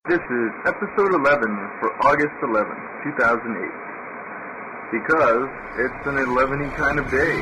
This is episode 11 for August 11th, 2008. Because it's an 11-y kind of day.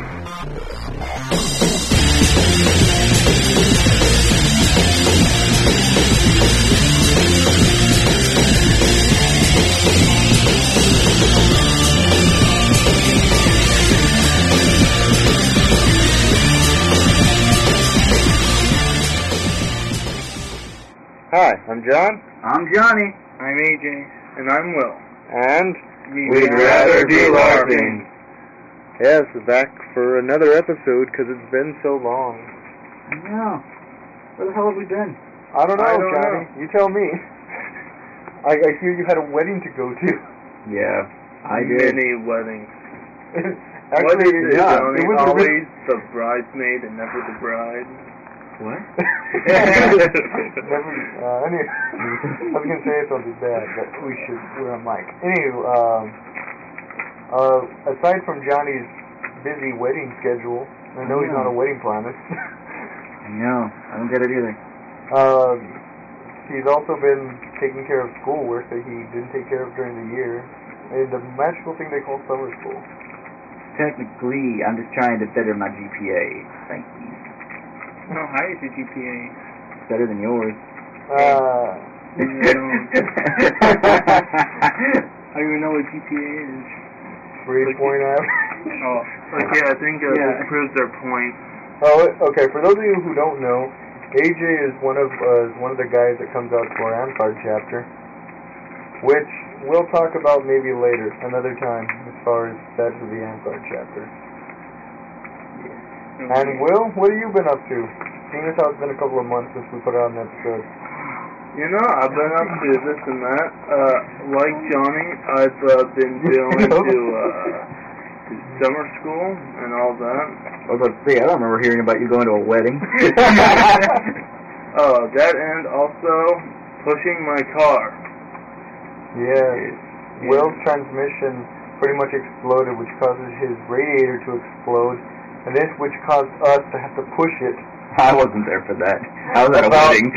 Hi, I'm John. I'm Johnny. I'm AJ. And I'm Will. And We'd rather be LARPing. Yes, we're back for another episode because it's been so long. Yeah. Where the hell have we been? I don't know, I don't Johnny. know. You tell me. I hear you had a wedding to go to. Yeah, I did. Many weddings. Actually, what is it, yeah, Johnny? it was Always the bridesmaid and never the bride. What? Never, anyway, I was going to say something bad, but we're on mic. Anywho, aside from Johnny's busy wedding schedule, I know he's not a wedding planner. No, I don't get it either. He's also been taking care of schoolwork that he didn't take care of during the year, and the magical thing they call summer school. Technically, I'm just trying to better my GPA. Thank you. How high is your GPA? Better than yours. I don't even know what GPA is. 3.5. Oh, okay, I think this proves their point. Oh, okay. For those of you who don't know, AJ is one of the guys that comes out to our Amcard chapter, which we'll talk about maybe later, another time, as far as status of the Amcard chapter. Okay. And Will, what have you been up to? Seeing as how it's been a couple of months since we put out an episode. You know, I've been up to this and that. Like Johnny, I've been going to summer school and all that. I was about to say, I don't remember hearing about you going to a wedding. That and also pushing my car. Yeah. Will's transmission pretty much exploded, which causes his radiator to explode, and this which caused us to have to push it. I wasn't there for that. I was at a wedding.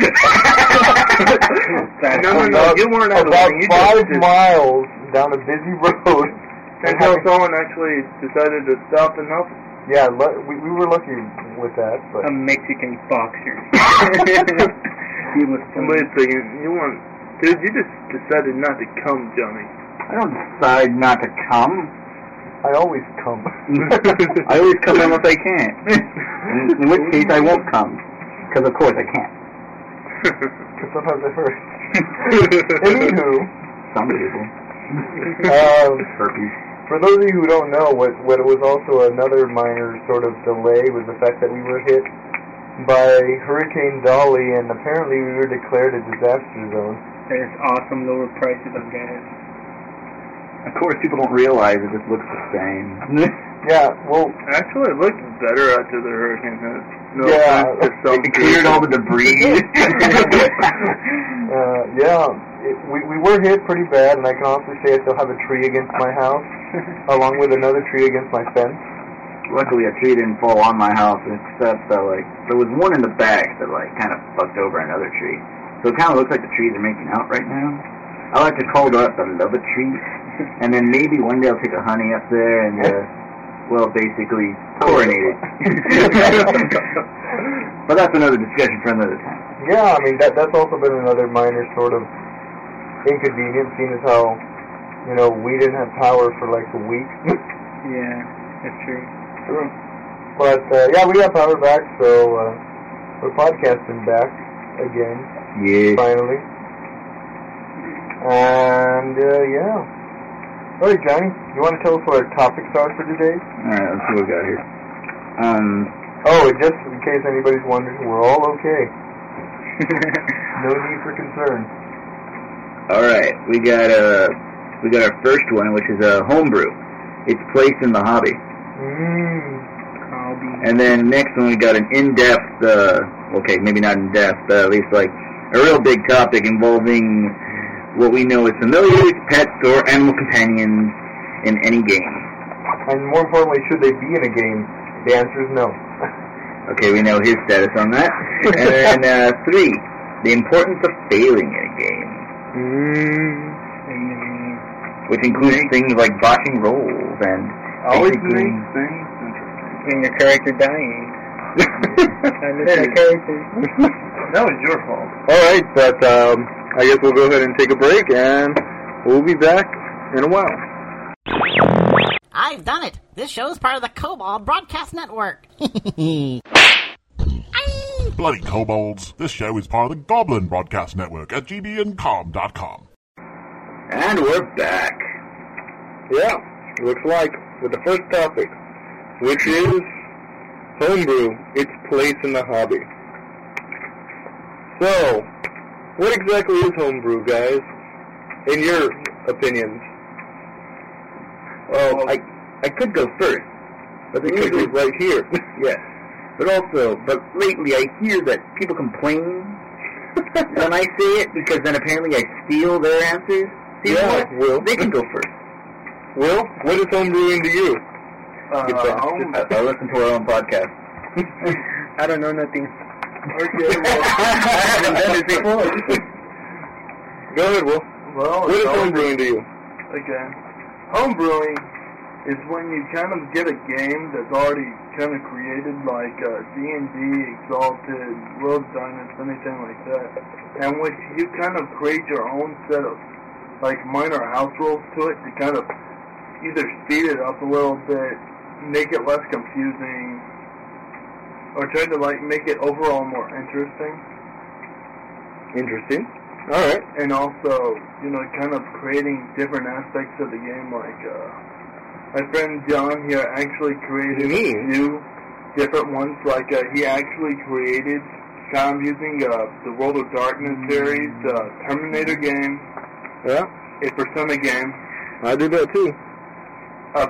No, you weren't at a about wedding. You 5 miles down a busy road. Until someone actually decided to stop and help. Yeah, we were lucky with that. But A Mexican boxer. He was. Wait a second. Dude, you just decided not to come, Johnny. I don't decide not to come. I always come. I always come unless I can't. In which case, I won't come. Because, of course, I can't. Because sometimes it hurts. Anywho. Some people. Herpes. For those of you who don't know, what was also another minor sort of delay was the fact that we were hit by Hurricane Dolly, and apparently we were declared a disaster zone. There's awesome lower prices on gas. Of course, people don't realize it just looks the same. Yeah, well... Actually, it looked better after the hurricane hit. No Yeah. offense to some It cleared all the debris. We were hit pretty bad, and I can honestly say I still have a tree against my house, along with another tree against my fence. Luckily, a tree didn't fall on my house, except that, there was one in the back that, kind of fucked over another tree. So it kind of looks like the trees are making out right now. I like to call that the love tree. And then maybe one day I'll take a honey up there and, basically chlorinate it. But that's another discussion for another time. Yeah, I mean, that's also been another minor sort of inconvenience, seeing as how, we didn't have power for a week. Yeah, that's true. But, we got power back, so we're podcasting back again. Yeah. Finally. And, Alright, Johnny, you want to tell us what our topics are for today? Alright, let's see what we got here. Just in case anybody's wondering, we're all okay. No need for concern. Alright, we got our first one, which is a homebrew. Its place in the hobby. Hobby. And then next one we got an in-depth, maybe not in-depth, but at least a real big topic involving what we know as familiars, pets, or animal companions in any game. And more importantly, should they be in a game? The answer is no. Okay, we know his status on that. And then 3, the importance of failing in a game. Which includes things like botching rolls and Always basically... makes things interesting. And your character dying. I miss my character. That was your fault. Alright, but I guess we'll go ahead and take a break, and we'll be back in a while. I've done it. This show's part of the Cobalt Broadcast Network. Bloody kobolds. This show is part of the Goblin Broadcast Network at gbncom.com. And we're back. Yeah, looks like, with the first topic, which is homebrew, its place in the hobby. So, what exactly is homebrew, guys? In your opinions? Well, I could go first. But the Because usually, it's right here. yes. But lately I hear that people complain when I say it because then apparently I steal their answers. See what? Will. They can go first. Will, what is homebrewing to you? I listen to our own podcast. I don't know nothing. Okay, I haven't done it before. Go ahead, Will. well, What is homebrewing to you? Okay. Homebrewing is when you kind of get a game that's already kind of created, like D&D, Exalted, World Dynasty, anything like that, and which you kind of create your own set of like minor house rules to it to kind of either speed it up a little bit, make it less confusing, or try to like make it overall more interesting. Interesting. Alright. And also, you know, kind of creating different aspects of the game, like, my friend John here actually created new different ones, like, he actually created, kind of using, the World of Darkness series, Terminator game, Yeah, a Persona game, I do that too. a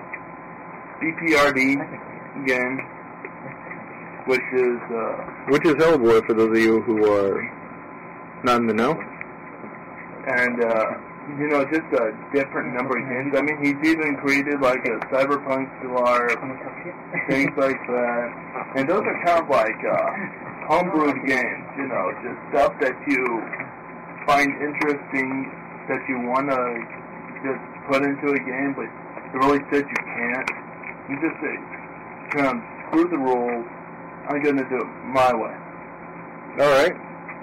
BPRD game, which is, Which is Hellboy, for those of you who are not in the know. and, you know, just a different number of games. I mean, he's even created, like, a Cyberpunk Solar, things like that. And those are kind of like, homebrewed games, you know, just stuff that you find interesting, that you want to just put into a game, but it really says you can't. You just say, kind of, screw the rules, I'm going to do it my way. Alright.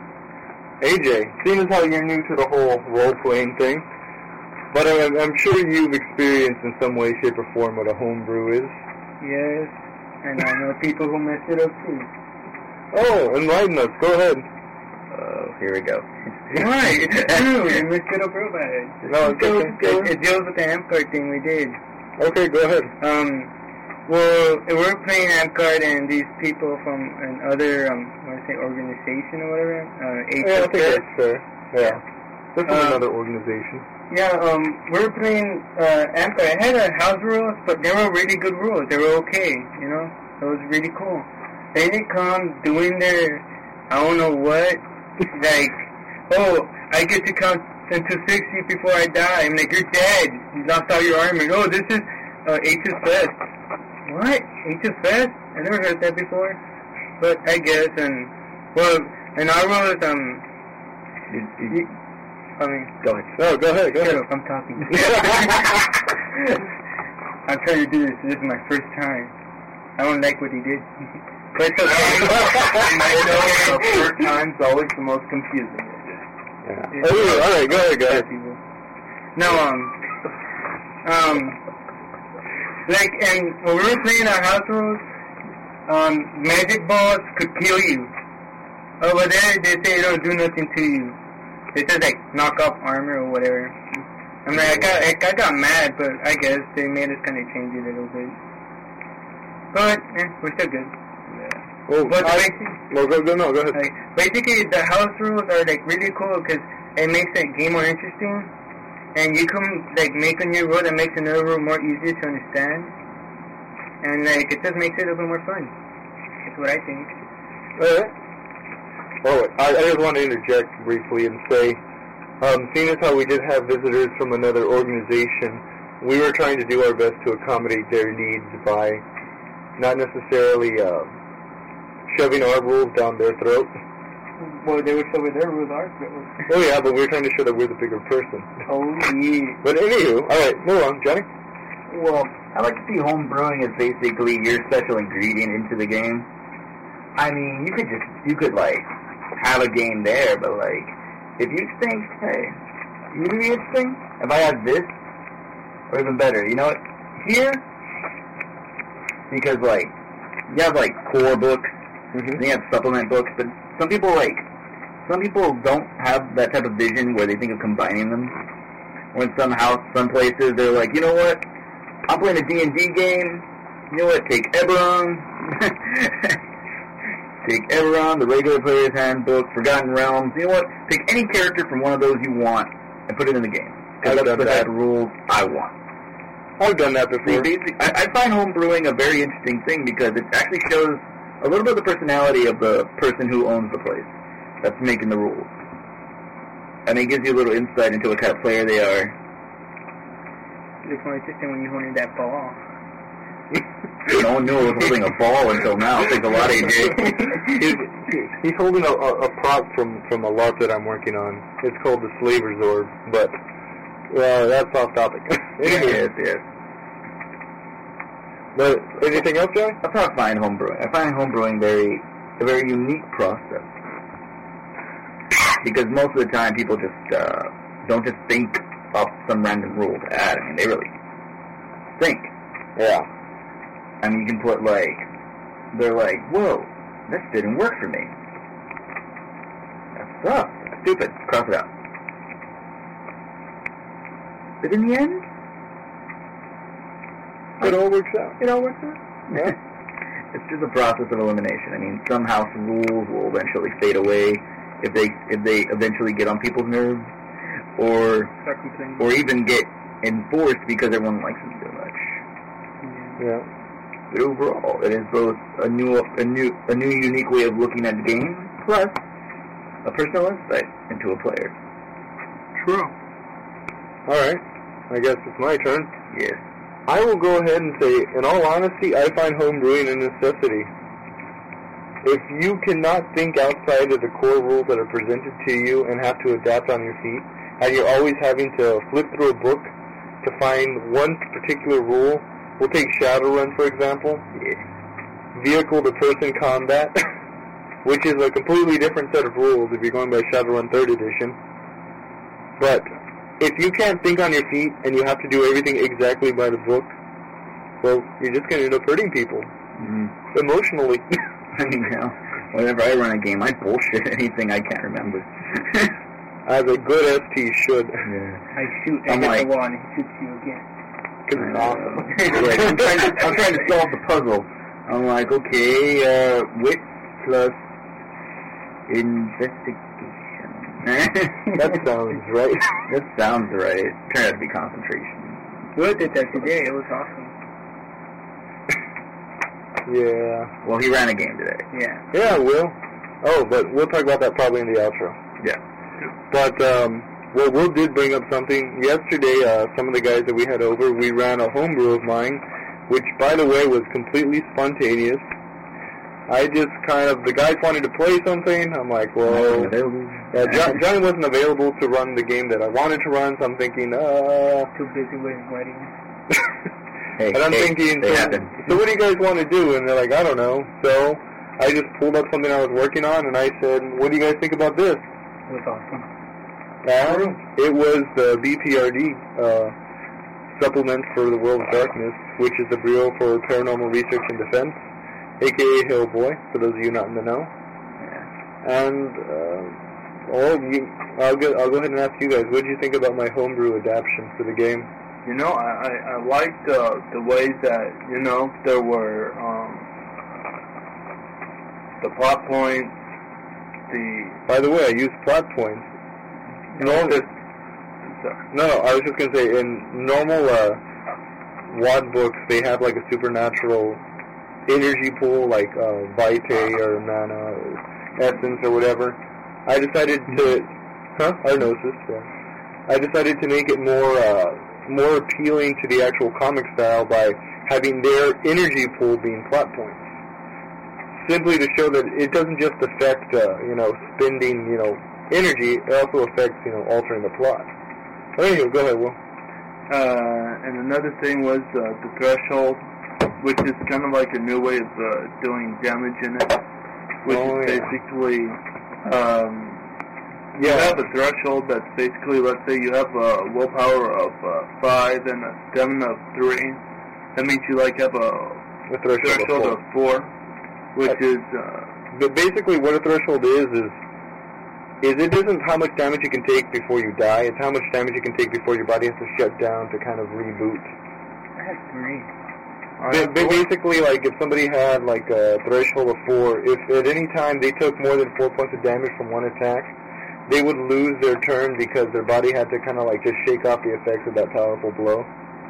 AJ, seeing as how you're new to the whole role-playing thing, but I'm sure you've experienced in some way, shape, or form what a homebrew is. Yes, and I know people who mess it up too. Oh, enlighten us. Go ahead. Oh, here we go. Why? It's true. You messed it up real bad. No, it's okay. It deals with the amp card thing we did. Okay, go ahead. Well, we're playing amp card, and these people from another, organization or whatever, Yeah, I think that's fair. Yeah. This is another organization. Yeah, we're playing amp card. I had house rules, but they were really good rules. They were okay, you know? It was really cool. Then they come doing their, I don't know what, like, oh, I get to count until 60 before I die. I'm like, you're dead. You lost all your armor. Oh, this is H's Fest. What? H's Fest? I never heard that before. But I guess, and our rules, Go ahead. No, go ahead. shut up, I'm talking. I'm trying to do this. This is my first time. I don't like what he did. But it's okay. I know the first time's always the most confusing. Yeah. Oh, alright, go ahead. No, like, and when we were playing our house rules, magic balls could kill you. Over there, they say they don't do nothing to you. They said, like, knock off armor or whatever. I mean, I got mad, but I guess they made us kind of change it a little bit. But, we're still good. Oh, But go ahead. like, basically, the house rules are, like, really cool because it makes the game more interesting. And you can, like, make a new rule that makes another rule more easy to understand. And, like, it just makes it a little more fun. That's what I think. Alright. Oh, I just want to interject briefly and say, seeing as how we did have visitors from another organization, we were trying to do our best to accommodate their needs by not necessarily shoving our rules down their throat. Well, they would show where their rules are. Oh yeah, but we're trying to show that we're the bigger person. Oh yeah. But anywho, alright, move on, Johnny. Well, I like to see home brewing as basically your special ingredient into the game. I mean, you could like have a game there, but like, if you think, hey, you know, be interesting if I had this, or even better, you know what? Here, because like you have like core books, and you have supplement books, but some people don't have that type of vision where they think of combining them. When some places they're like, you know what? I'm playing a D&D game. You know what? Take Eberron. Take Eberron, the regular player's handbook, Forgotten Realms. You know what? Pick any character from one of those you want and put it in the game. Because that's the type of rules I want. I've done that before. I find home brewing a very interesting thing because it actually shows a little bit of the personality of the person who owns the place that's making the rules. And it gives you a little insight into what kind of player they are. It's more interesting when you're holding that ball. No one knew I was holding a ball until now. Thanks a lot, AJ. He's holding a prop from a LARP that I'm working on. It's called the Slaver's Orb, but that's off topic. Yes. But anything else, Johnny? That's how I find home brewing. I find home brewing a very unique process. Because most of the time people just don't just think of some random rule to add. I mean, they really think. Yeah. I mean, you can put they're like, whoa, this didn't work for me. That sucks. That's stupid. Cross it out. But in the end, it all works out. Yeah. It's just a process of elimination. I mean, some house rules will eventually fade away if they eventually get on people's nerves, or even get enforced because everyone likes them so much. Yeah. But overall, it is both a new unique way of looking at the game, plus a personal insight into a player. True. Alright. I guess it's my turn. Yes. I will go ahead and say, in all honesty, I find homebrewing a necessity. If you cannot think outside of the core rules that are presented to you and have to adapt on your feet, and you're always having to flip through a book to find one particular rule, we'll take Shadowrun, for example. Vehicle-to-person combat, which is a completely different set of rules if you're going by Shadowrun 3rd edition. But if you can't think on your feet and you have to do everything exactly by the book, well, you're just going to end up hurting people. Emotionally. I mean, whenever I run a game, I bullshit anything I can't remember. As a good ST should. Yeah. I shoot and hit the wall and he shoots you again. Because it's awesome. I'm trying to solve the puzzle. I'm like, okay, wit plus investigation. That sounds right. That sounds right. Turned out to be concentration. Will did that today. It was awesome. Yeah. Well, he ran a game today. Yeah. Yeah, Will. Oh, but we'll talk about that probably in the outro. Yeah. But, well, Will did bring up something. Yesterday, some of the guys that we had over, we ran a homebrew of mine, which, by the way, was completely spontaneous. I just the guys wanted to play something. I'm like, well, Johnny wasn't available to run the game that I wanted to run, so I'm thinking, too busy with his wedding. And I'm thinking, so what do you guys want to do? And they're like, I don't know. So I just pulled up something I was working on, and I said, what do you guys think about this? It was awesome. And it was the BPRD supplement for the World of Darkness, which is the Bureau for Paranormal Research and Defense, a.k.a. Hillboy, for those of you not in the know. Yeah. And I'll go ahead and ask you guys, what did you think about my homebrew adaptation for the game? You know, I liked the ways that, you know, there were the plot points, By the way, I used plot points. No, I was just going to say, in normal WAD books, they have like a supernatural energy pool, like Vitae or Mana, or Essence or whatever. I decided to... Arnosis, yeah. I decided to make it more appealing to the actual comic style by having their energy pool being plot points. simply to show that it doesn't just affect, spending, energy. It also affects, altering the plot. Anyway, go ahead, Will. And another thing was the threshold, which is kind of like a new way of doing damage in it, which is basically, you have a threshold that's basically, let's say you have a willpower of 5 and a stamina of 3. That means you have a threshold of 4, which is... But basically what a threshold is it isn't how much damage you can take before you die, it's how much damage you can take before your body has to shut down to kind of reboot. I have 3. Basically, if somebody had, a threshold of 4, if at any time they took more than 4 points of damage from one attack, they would lose their turn because their body had to kind of, just shake off the effects of that powerful blow.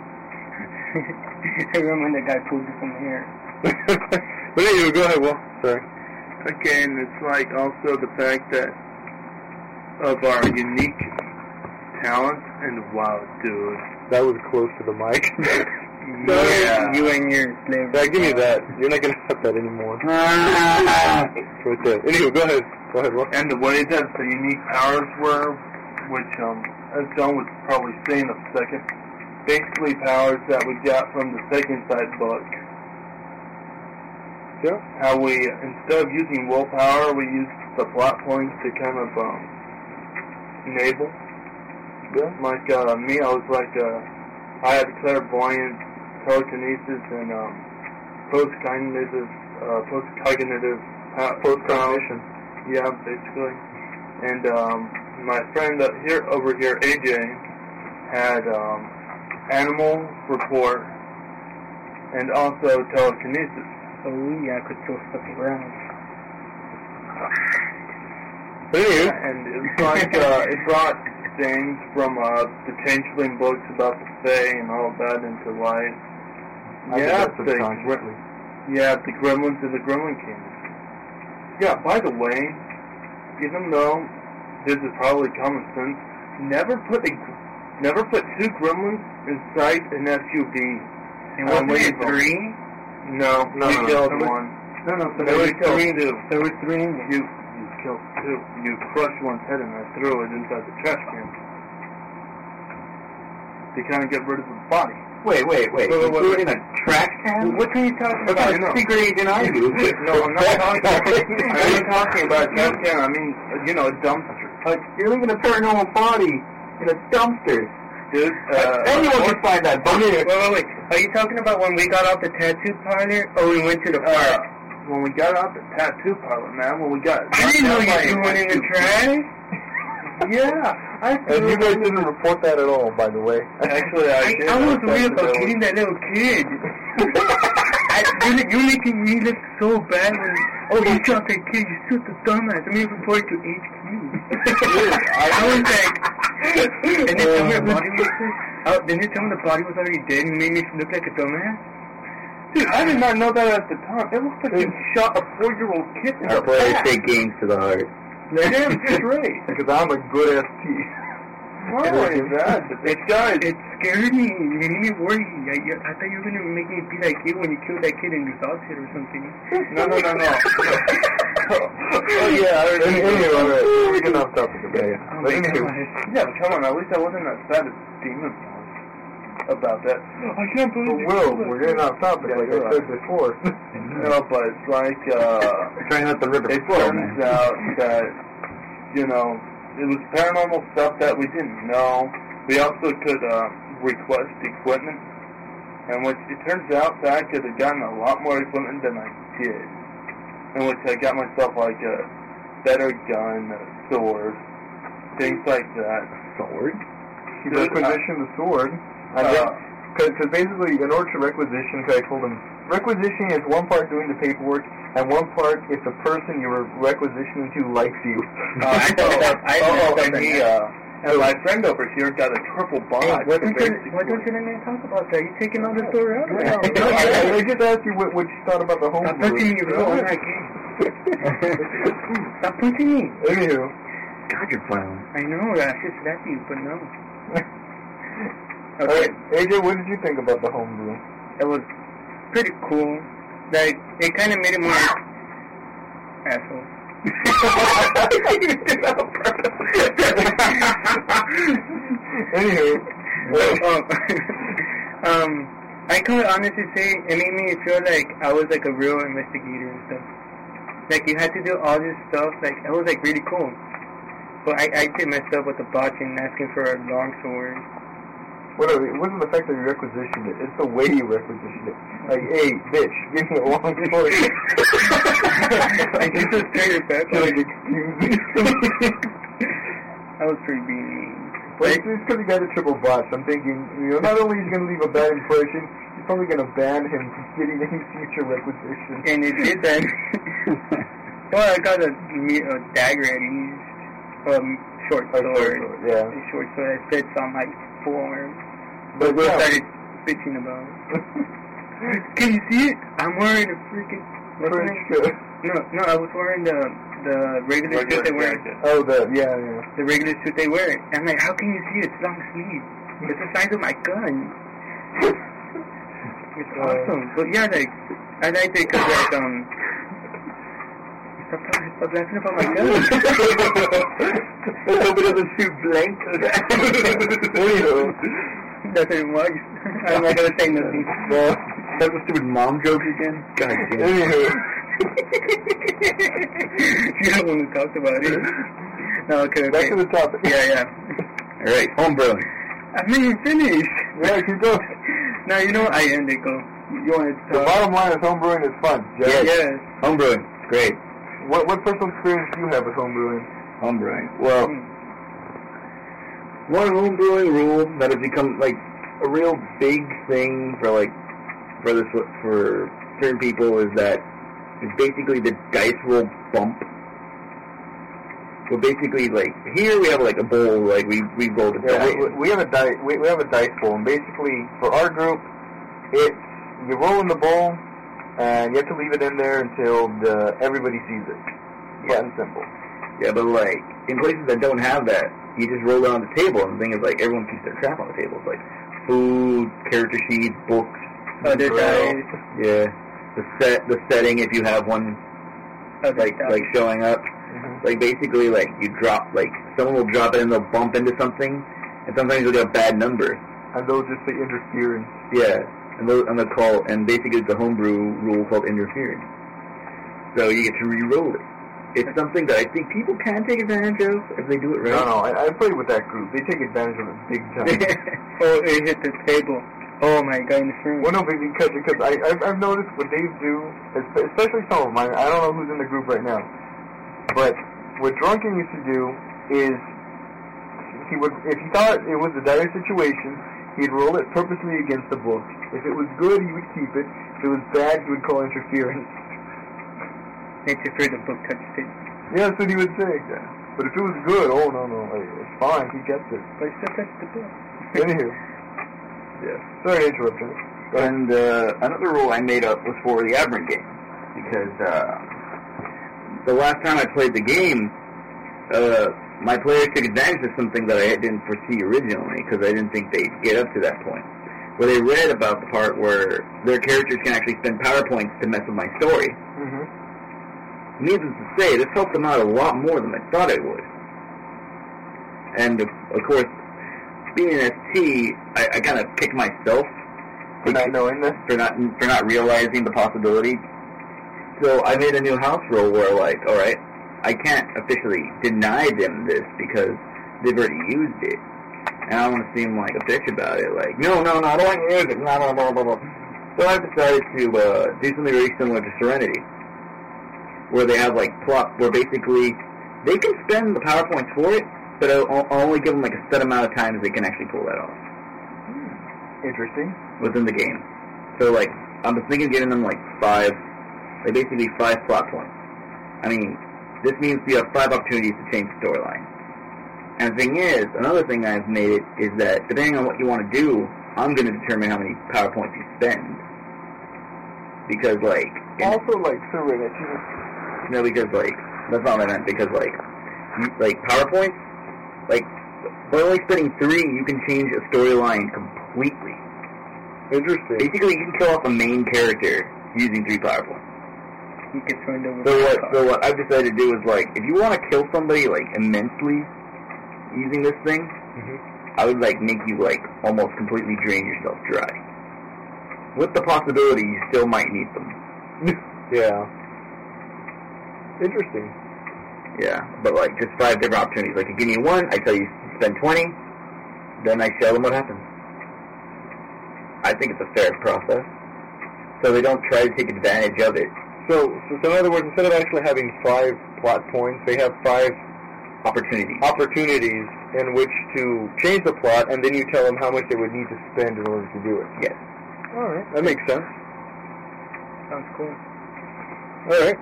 I remember when that guy pulled it from here. But anyway, go ahead, Will. Sorry. Okay, and it's also the fact that of our unique talents, and wow, dude. That was close to the mic. Yeah. You and your slave. Yeah, give me that. You're not going to have that anymore. Right there. Anyway, go ahead. Go ahead, Will. And the way that the unique powers were, which, as John would probably say in a second, basically powers that we got from the Second Sight book. Yeah. How we, instead of using willpower, we used the plot points to kind of, enable. Yeah. Me, I was I had clairvoyance, telekinesis, and post-cognitive post-cognition. Yeah, basically. And my friend over here, AJ, had animal rapport and also telekinesis. Oh yeah, I could throw stuff around. And it brought things from the Changeling books about the Fae and all that into life. The Gremlins and the Gremlin King. Yeah, by the way, even though this is probably common sense, never put 2 Gremlins inside an SUV. And wasn't it 3? No, we killed one. No, There was 3. There was 3 in there. You killed 2. You crushed one's head and I threw it inside the trash can. To kind of get rid of the body. Wait. You threw it in a trash can? What are you talking What about? kind of secret agent are you? No, I'm not talking about a trash can. I mean, a dumpster. You're leaving a paranormal body in a dumpster. Dude, anyone can find that body. Wait. Are you talking about when we got off the tattoo parlor or we went to the park? When we got out the tattoo parlor, man, when we got... I didn't know you threw one in the trash. Yeah, And you guys didn't report that at all, by the way. Actually, I did. I was real about getting that little kid. You're making me look so bad when... you shot that kid, you shoot the dumbass. Let me report to HQ. I was like... And then tell me the body was dead. Then you tell me the body was already dead and made me look like a dumbass? Dude, I did not know that at the time. It looks like you shot a 4-year-old kid in the That's why they back. take games to the heart. Damn straight. Because I'm a good ST. Not only that, it does. It scared me. You made me worry. I thought you were going to make me be like you when you killed that kid in your dog shit or something. No. Oh, yeah, I heard anyway, all right. We're getting off topic a bit. Oh, But my anyway, God. Yeah, but come on, at least I wasn't as sad as Demon was about that. I can't believe we're getting off topic, like I said before. No, but it's like, Trying to let the river it flow, turns man. out that, it was paranormal stuff that we didn't know. We also could request equipment, and which it turns out that I could have gotten a lot more equipment than I did. In which I got myself like a better gun, a sword, things like that. Sword? You requisition the sword. Because basically, in order to requisition, because I told him, requisitioning is one part doing the paperwork, and one part if the person you were requisitioning to likes you. And my friend over here got a triple box. Hey, why don't you let me talk about that? You're taking all the story out. I just asked you what you thought about the home Stop punching me, bro. I'm not gay. Stop punching me. Anywho. God, you're clown. I know, I should slap you, but no. Okay. AJ, what did you think about the homebrew? It was pretty cool. Like, it kind of made it more asshole. Anywho. I can honestly say it made me feel like I was like a real investigator and stuff. Like you had to do all this stuff, like it was like really cool. But I did myself with the botching, asking for a long sword. It wasn't the fact that you requisitioned it, it's the way you requisitioned it. Like, hey, bitch, give me a long sword. Like, you just turn your back on Like, it. excuse me. I was pretty mean. But it's just because he got a triple botch. I'm thinking, not only is he going to leave a bad impression, he's probably going to ban him from getting any future requisition. And it did that. Well, I got a dagger at least. Short sword. Yeah. A short sword that fits on my forearm. But we yeah. started bitching about it. Can you see it? I'm wearing a freaking... French coat. No, I was wearing the regular suit they wear. Oh, yeah. The regular suit they wear. I'm like, how can you see it? It's long sleeve. It's the size of my gun. It's awesome. But yeah, like, I liked it because, like, stop laughing about my gun. Let's hope it doesn't shoot blank. That's what it was. I'm not going to say nothing. Well, that's a stupid mom joke again? God damn. Anywho. You're the one who talked about it. No, okay. Back to the topic. Yeah. Alright, homebrewing. I'm not even finished. Yeah, keep going. Now, you know I end it, go. You want to The talk? bottom line is homebrewing is fun. Jeff. Yes. Homebrewing. Great. What personal experience do you have with homebrewing? Homebrewing. Well, one homebrewing rule that has become like a real big thing for certain people is that it's basically the dice roll bump. So basically, like here we have like a bowl, like we roll the dice. We have a dice. We have a dice bowl, and basically for our group, it's you roll in the bowl, and you have to leave it in there until everybody sees it. Flat and simple. Yeah, but like in places that don't have that, you just roll it on the table, and the thing is like everyone keeps their crap on the table. It's like food, character sheets, books, other dice. Yeah, the setting if you have one, like showing up. Mm-hmm. Like basically, like you drop, like someone will drop it and they'll bump into something, and sometimes you'll get a bad number. And they'll just say interference. Yeah, and they'll call, and basically it's a homebrew rule called interference. So you get to re-roll it. It's something that I think people can take advantage of if they do it right. No, I played with that group. They take advantage of it big time. Oh, it hit the table. Oh my God, interference. Well, no, because I've noticed what they do, especially some of mine. I don't know who's in the group right now. But what Drunken used to do is he would, if he thought it was a dire situation, he'd roll it purposely against the book. If it was good, he would keep it. If it was bad, he would call interference. Interfere, the book touched it. Yeah, that's what he would say. Yeah. But if it was good, no, it's fine. He gets it. But it still touched the book. Anywho. Yeah. Sorry to interrupt you. And another rule I made up was for the Aberrant game, because the last time I played the game, my players took advantage of something that I didn't foresee originally, because I didn't think they'd get up to that point. Where they read about the part where their characters can actually spend PowerPoints to mess with my story. Mm-hmm. Needless to say, this helped them out a lot more than I thought it would. And, of course, being an ST, I kind of kicked myself for not knowing this, for not realizing the possibility. So I made a new house rule where, like, all right, I can't officially deny them this because they've already used it, and I don't want to seem like a bitch about it. Like, no, I don't want to use it. Blah blah blah blah blah. So I decided to do something very similar to Serenity, where they have like plot, where basically they can spend the PowerPoints for it, but I'll only give them like a set amount of times they can actually pull that off. Interesting. Within the game. So like, I'm thinking of giving them like 5 plot points. I mean, this means you have 5 opportunities to change the storyline. And the thing is, another thing I've made it is that depending on what you want to do, I'm going to determine how many PowerPoints you spend. Because like... Also like Serenity. No, because like, that's not what I meant, because like PowerPoints, like, by only spending 3, you can change a storyline completely. Interesting. Basically, you can kill off a main character using 3 PowerPoints. he gets ruined over. So what I've decided to do is, like, if you want to kill somebody, like, immensely using this thing, I would, like, make you, like, almost completely drain yourself dry. With the possibility you still might need them. Yeah. Interesting. Yeah, but, like, just 5 different opportunities. Like, you give me 1, I tell you spend 20, then I show them what happens. I think it's a fair process. So they don't try to take advantage of it. So in other words, instead of actually having 5 plot points, they have 5 opportunities in which to change the plot, and then you tell them how much they would need to spend in order to do it. Yes. All right, that makes sense. Sounds cool. All right.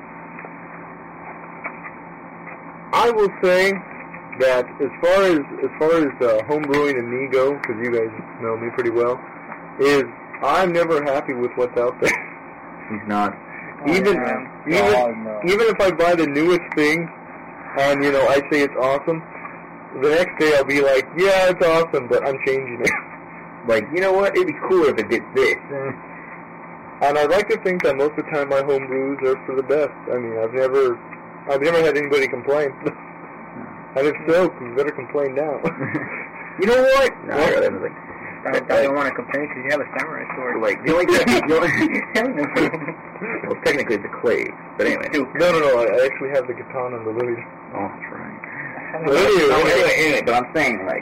I will say that as far as homebrewing and me go, because you guys know me pretty well, is I'm never happy with what's out there. He's not. Even if I buy the newest thing, and I say it's awesome, the next day I'll be like, yeah, it's awesome, but I'm changing it. Like, you know what? It'd be cooler if it did this. And I'd like to think that most of the time my homebrews are for the best. I mean, I've never had anybody complain. And if so, you better complain now. You know what? No, I don't want to complain because you have a samurai sword. Like, the only well, technically it's a clay, but anyway. No, I actually have the katana and the blade. Oh, that's right. But anyway, but I'm saying, like,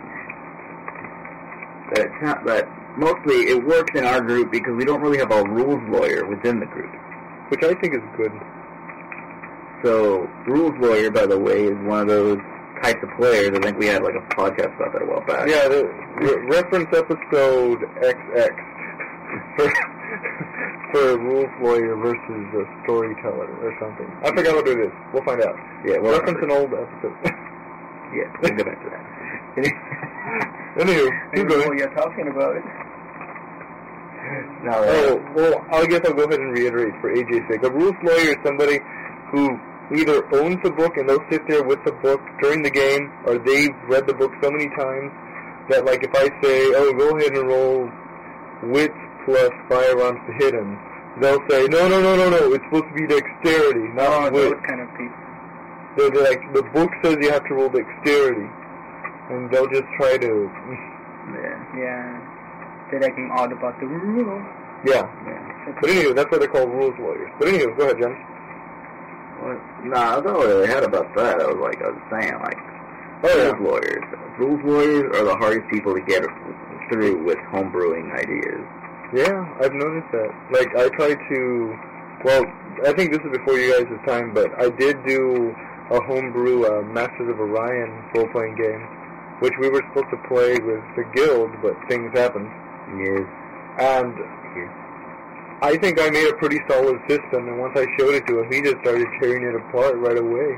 that it's not that mostly it works in our group because we don't really have a rules lawyer within the group. Which I think is good. So, rules lawyer, by the way, is one of those types of players. I think we had, like, a podcast about that a while back. Yeah, the reference episode XX for rules lawyer versus a storyteller or something. I forgot what it is. We'll find out. Yeah, we'll reference an old episode. Yeah, we'll get back to that. Anywho, keep going. What you're talking about. No, well, I guess I'll go ahead and reiterate for AJ's sake. A rules lawyer is somebody who either owns the book and they'll sit there with the book during the game, or they've read the book so many times that, like, if I say, oh, go ahead and roll wits plus firearms to hit him, they'll say, no, it's supposed to be dexterity, not wit. Those kind of people. They're like, the book says you have to roll dexterity, and they'll just try to... Yeah. They're like odd about the rule. Yeah. But anyway, that's why they're called rules lawyers. But anyway, go ahead, Johnny. Well, I don't really had about that. I was saying, like, rules lawyers. Rules lawyers are the hardest people to get through with homebrewing ideas. Yeah, I've noticed that. Like, I try to, well, I think this is before you guys' time, but I did do a homebrew Masters of Orion role-playing game, which we were supposed to play with the guild, but things happened. Yes. And I think I made a pretty solid system, and once I showed it to him, he just started tearing it apart right away.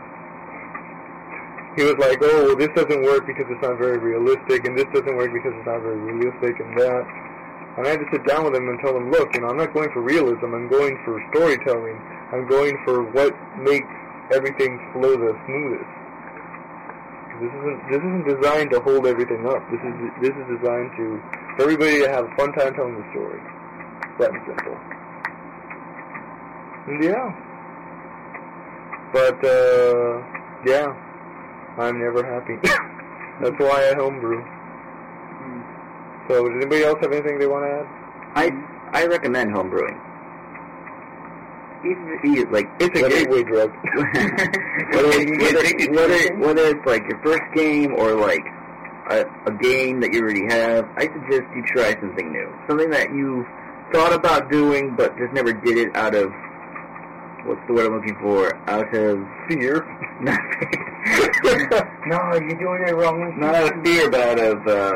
He was like, oh, well, this doesn't work because it's not very realistic, and this doesn't work because it's not very realistic, and that. And I had to sit down with him and tell him, look, I'm not going for realism, I'm going for storytelling. I'm going for what makes everything flow the smoothest. This isn't designed to hold everything up. This is designed for everybody to have a fun time telling the story. That and simple. And yeah. But, yeah. I'm never happy. That's why I homebrew. So, does anybody else have anything they want to add? I recommend homebrewing. It's a gateway drug. whether it's like your first game or like a game that you already have, I suggest you try something new. Something that you thought about doing but just never did it out of, what's the word I'm looking for? Out of fear. No, you're doing it wrong. Not out of fear, but out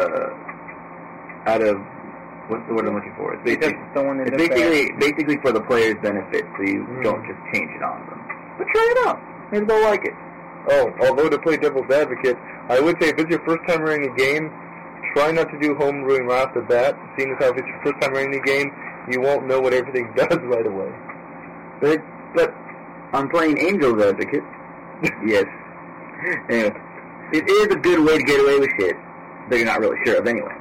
of what's the word I'm looking for? It's basically for the player's benefit, so you don't just change it on them. But try it out. Maybe they'll like it. Oh, although to play devil's advocate, I would say if it's your first time running a game, try not to do homebrewing right off the bat. Seeing as how if it's your first time running a game, you won't know what everything does right away. But I'm playing Angel's Advocate. Yes. Anyway, it is a good way to get away with shit that you're not really sure of anyway.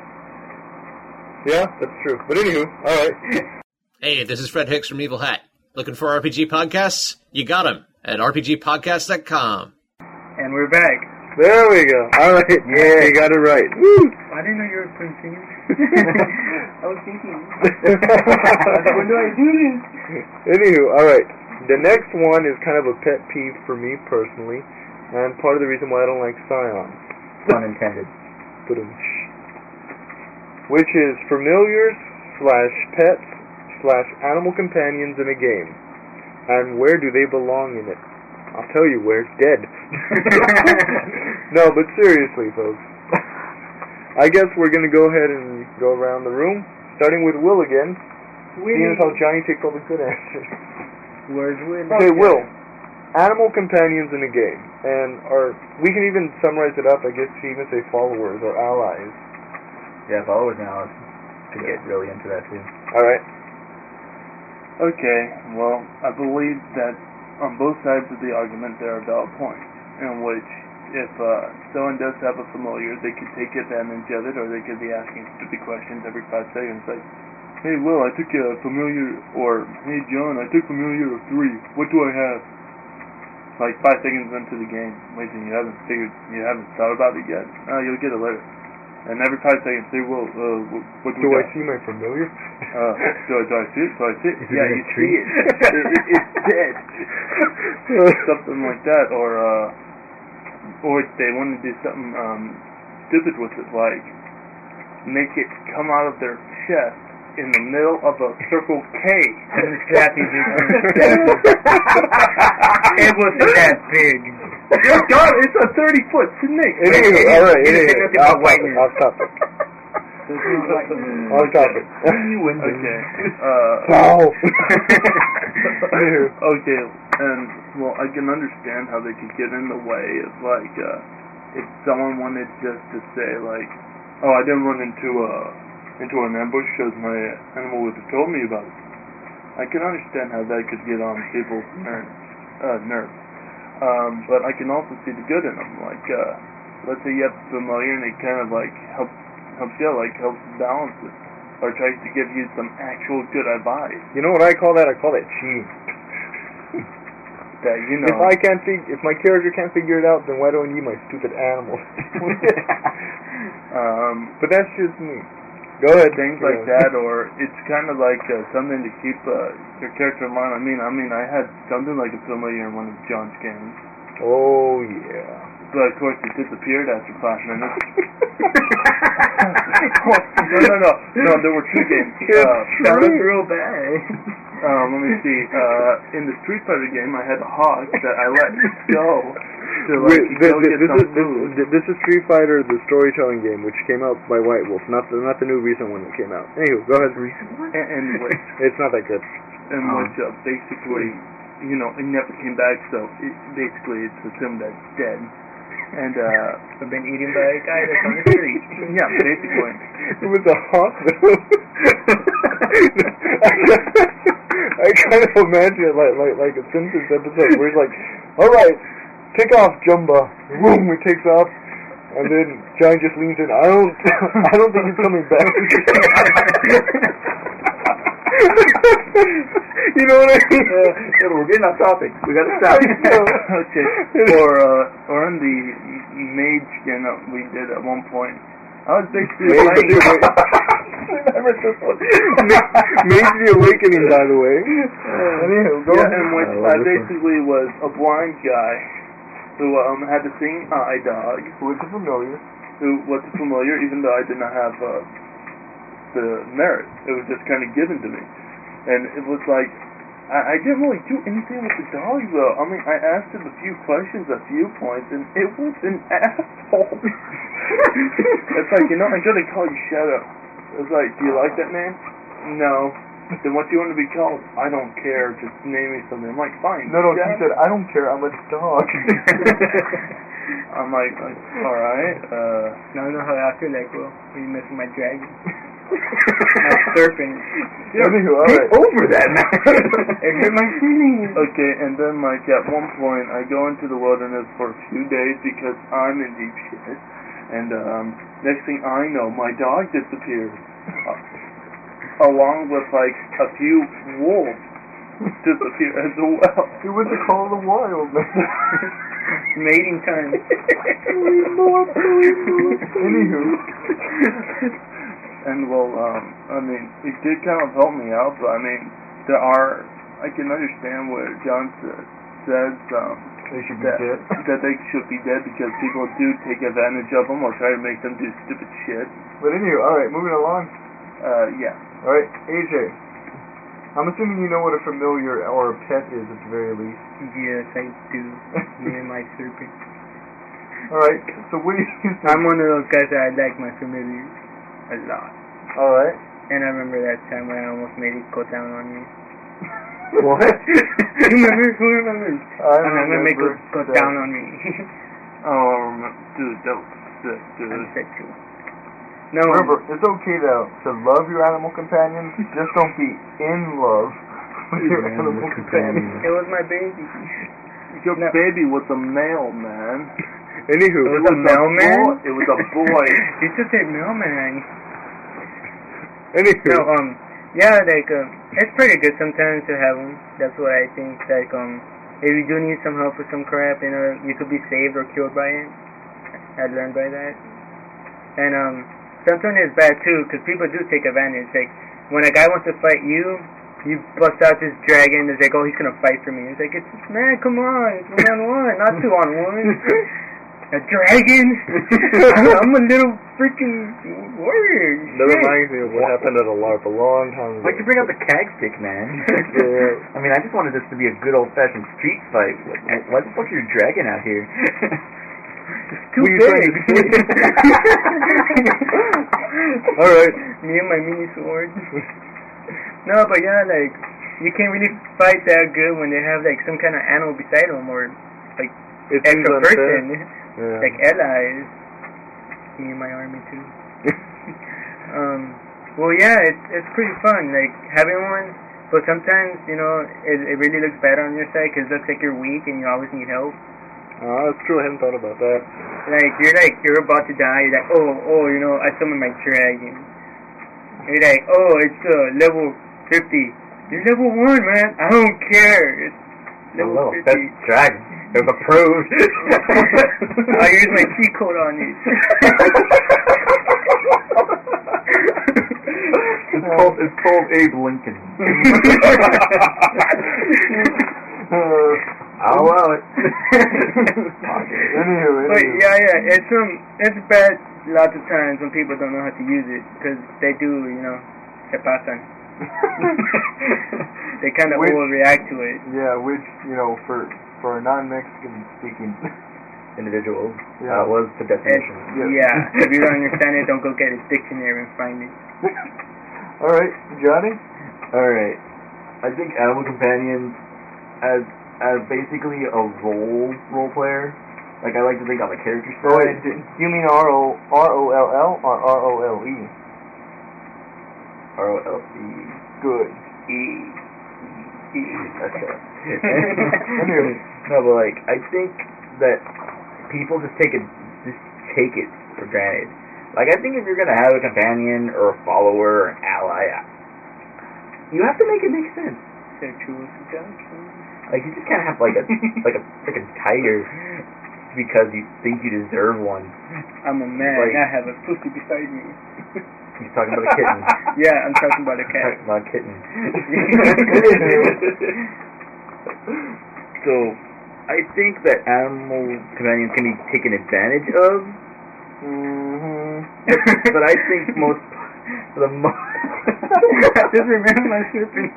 Yeah, that's true. But anywho, alright. Hey, this is Fred Hicks from Evil Hat. Looking for RPG podcasts? You got them at rpgpodcast.com. And we're back. There we go. All right. Yeah, you got it right. Woo! I didn't know you were singing. I was thinking. When do I do this? Anywho, all right. The next one is kind of a pet peeve for me personally, and part of the reason why I don't like Scions. Pun intended. Which is familiars/pets/animal companions in a game. And where do they belong in it? I'll tell you where. Dead. No, but seriously, folks. I guess we're going to go ahead and go around the room, starting with Will again. Seeing as how Johnny takes all the good answers. Where's Will? Okay, Will. Animal companions in a game. And we can even summarize it up, I guess, to even say followers or allies. Yeah, followers now to get really into that too. Alright. Okay, well, I believe that on both sides of the argument there are valid points, in which if someone does have a familiar, they could take advantage of it, or they could be asking stupid questions every 5 seconds, like, hey, Will, I took a familiar, or, hey, John, I took familiar of 3, what do I have? Like 5 seconds into the game, waiting, you haven't thought about it yet? You'll get it later. And every 5 seconds, say, Will, what do I got? see my familiar? Do I see it? Yeah, you see it. It's dead. Something like that, or they want to do something stupid with it, like make it come out of their chest in the middle of a Circle K. It wasn't that big. God, it's a 30-foot snake. I'll stop it. Okay. No. Okay, and well, I can understand how they could get in the way of like if someone wanted just to say like, oh, I didn't run into an ambush because my animal would have told me about it. I can understand how that could get on people's nerves. But I can also see the good in them. Like, let's say you have a familiar and it kind of like helps balance it, or tries to give you some actual good advice. You know what I call that? I call that cheating. That you know. If my character can't figure it out, then why do I need my stupid animals? But that's just me. Go ahead. Things like that, or it's kind of like something to keep your character in line. I mean, I had something like a familiar in one of John's games. Oh yeah. But of course, it disappeared after 5 minutes. No, there were 2 games. That was real bad. Let me see. In the Street Fighter game, I had a hawk that I let go. This is Street Fighter, the storytelling game, which came out by White Wolf, not the new recent one that came out. Anywho, go ahead. Anyway, it's not that good. And which basically, it never came back. So basically, it's assumed that it's dead. And I've been eaten by a guy that's on the street. Yeah, basically. It was a hawk. I kind of imagine it like a Simpsons episode where he's like, all right, take off, Jumba. Boom, it takes off, and then Johnny just leans in. I don't think he's coming back. You know what I mean? We're getting off topic. We gotta stop. Okay. Or in the Mage game that we did at one point, I was basically playing. Remember this one? Mage the Awakening, by the way. In which I basically was a blind guy who had the same eye dog. Who was familiar. Who was familiar, even though I did not have the merit. It was just kind of given to me. And it was like, I didn't really do anything with the dog, though. I mean, I asked him a few questions, a few points, and it was an asshole. It's like, I'm going to call you Shadow. It's like, do you like that name? No. Then what do you want to be called? I don't care. Just name me something. I'm like, fine. No, he said, I don't care. I'm a dog. I'm like, all right. Now I know how I feel like, Will, when you mess with my dragon. My serpent. Yeah, all right. Over that now. Exit my feelings. Okay, and then like at one point I go into the wilderness for a few days because I'm in deep shit. And next thing I know, my dog disappears. Along with like a few wolves disappear as well. It was a call of the wild, man. Mating time. Anywho. And well, I mean, it did kind of help me out, but I mean, I can understand what John says, They should be that, dead. that they should be dead because people do take advantage of them or try to make them do stupid shit. But anywho, alright, moving along. Yeah. Alright, AJ. I'm assuming you know what a familiar or a pet is at the very least. Yes, I do. Me and my serpent. Alright, so what do you think? I'm one of those guys that I like my familiars a lot. Alright. And I remember that time when I almost made it go down on me. What? Who remembers? I remember make it go that. down on me. Oh, dude, that was sick, dude. I'm sick too. No, Remember, it's okay to love your animal companions, just don't be in love with your animal companions. it was my baby. Your No. baby was a male, man. Anywho, It was a mailman? It was a boy. You just said mailman. anywho. No, yeah, like, it's pretty good sometimes to have them. That's what I think. Like, if you do need some help with some crap, you know, you could be saved or killed by it. I learned by that. And, sometimes it's bad too, because people do take advantage. Like, when a guy wants to fight you, you bust out this dragon, it's like, oh, he's gonna fight for me. It's like, man, come on, it's 1-on-1, not 2-on-1. A dragon? I'm a little freaking warrior. That reminds me of what happened at a LARP a long time ago. Why'd you bring out the CAG stick, man? Yeah. I mean, I just wanted this to be a good old-fashioned street fight. Why the fuck are you dragging out here? It's too What are you big. trying to Alright. Me and my mini sword. No, but yeah, like, you can't really fight that good when they have, like, some kind of animal beside them or, like, It seems extra unfair. person. Yeah. Like allies. Me and my army too. Well, yeah, it's pretty fun, like, having one, but sometimes, you know, it really looks bad on your side because it looks like you're weak and you always need help. Oh, that's true. I hadn't thought about that. Like, you're about to die, you're like, oh, you know, I summoned my dragon. You're like, oh, it's level 50. You're level 1, man. I don't care. It's level 50. That's dragon. It was approved. I use my cheat code on it. It's called Abe Lincoln. I'll allow it. Anywho. But yeah, it's bad lots of times when people don't know how to use it because they do, you know, se pasan. They kind of overreact to it. Yeah, which, you know, for a non-Mexican speaking Individuals. Yeah. Was the definition. Yeah, if you don't understand it, don't go get a dictionary and find it. Alright, Johnny? Alright. I think Animal Companions as basically a role player. Like, I like to think I'm a character Oh, study. wait, do you mean R-O-L-L or R-O-L-E? R-O-L-E. Good. Okay. Anyway. No, but like, I think that people just take it for granted. Like, I think if you're gonna have a companion or a follower or an ally, you have to make it make sense. Like, you just can't have like a freaking tiger because you think you deserve one. I'm a man. Like- I have a pussy beside me. He's talking about a kitten. Yeah, I'm talking about a He's cat. talking about a kitten. So, I think that animal companions can be taken advantage of. But I think Just remember my serpent.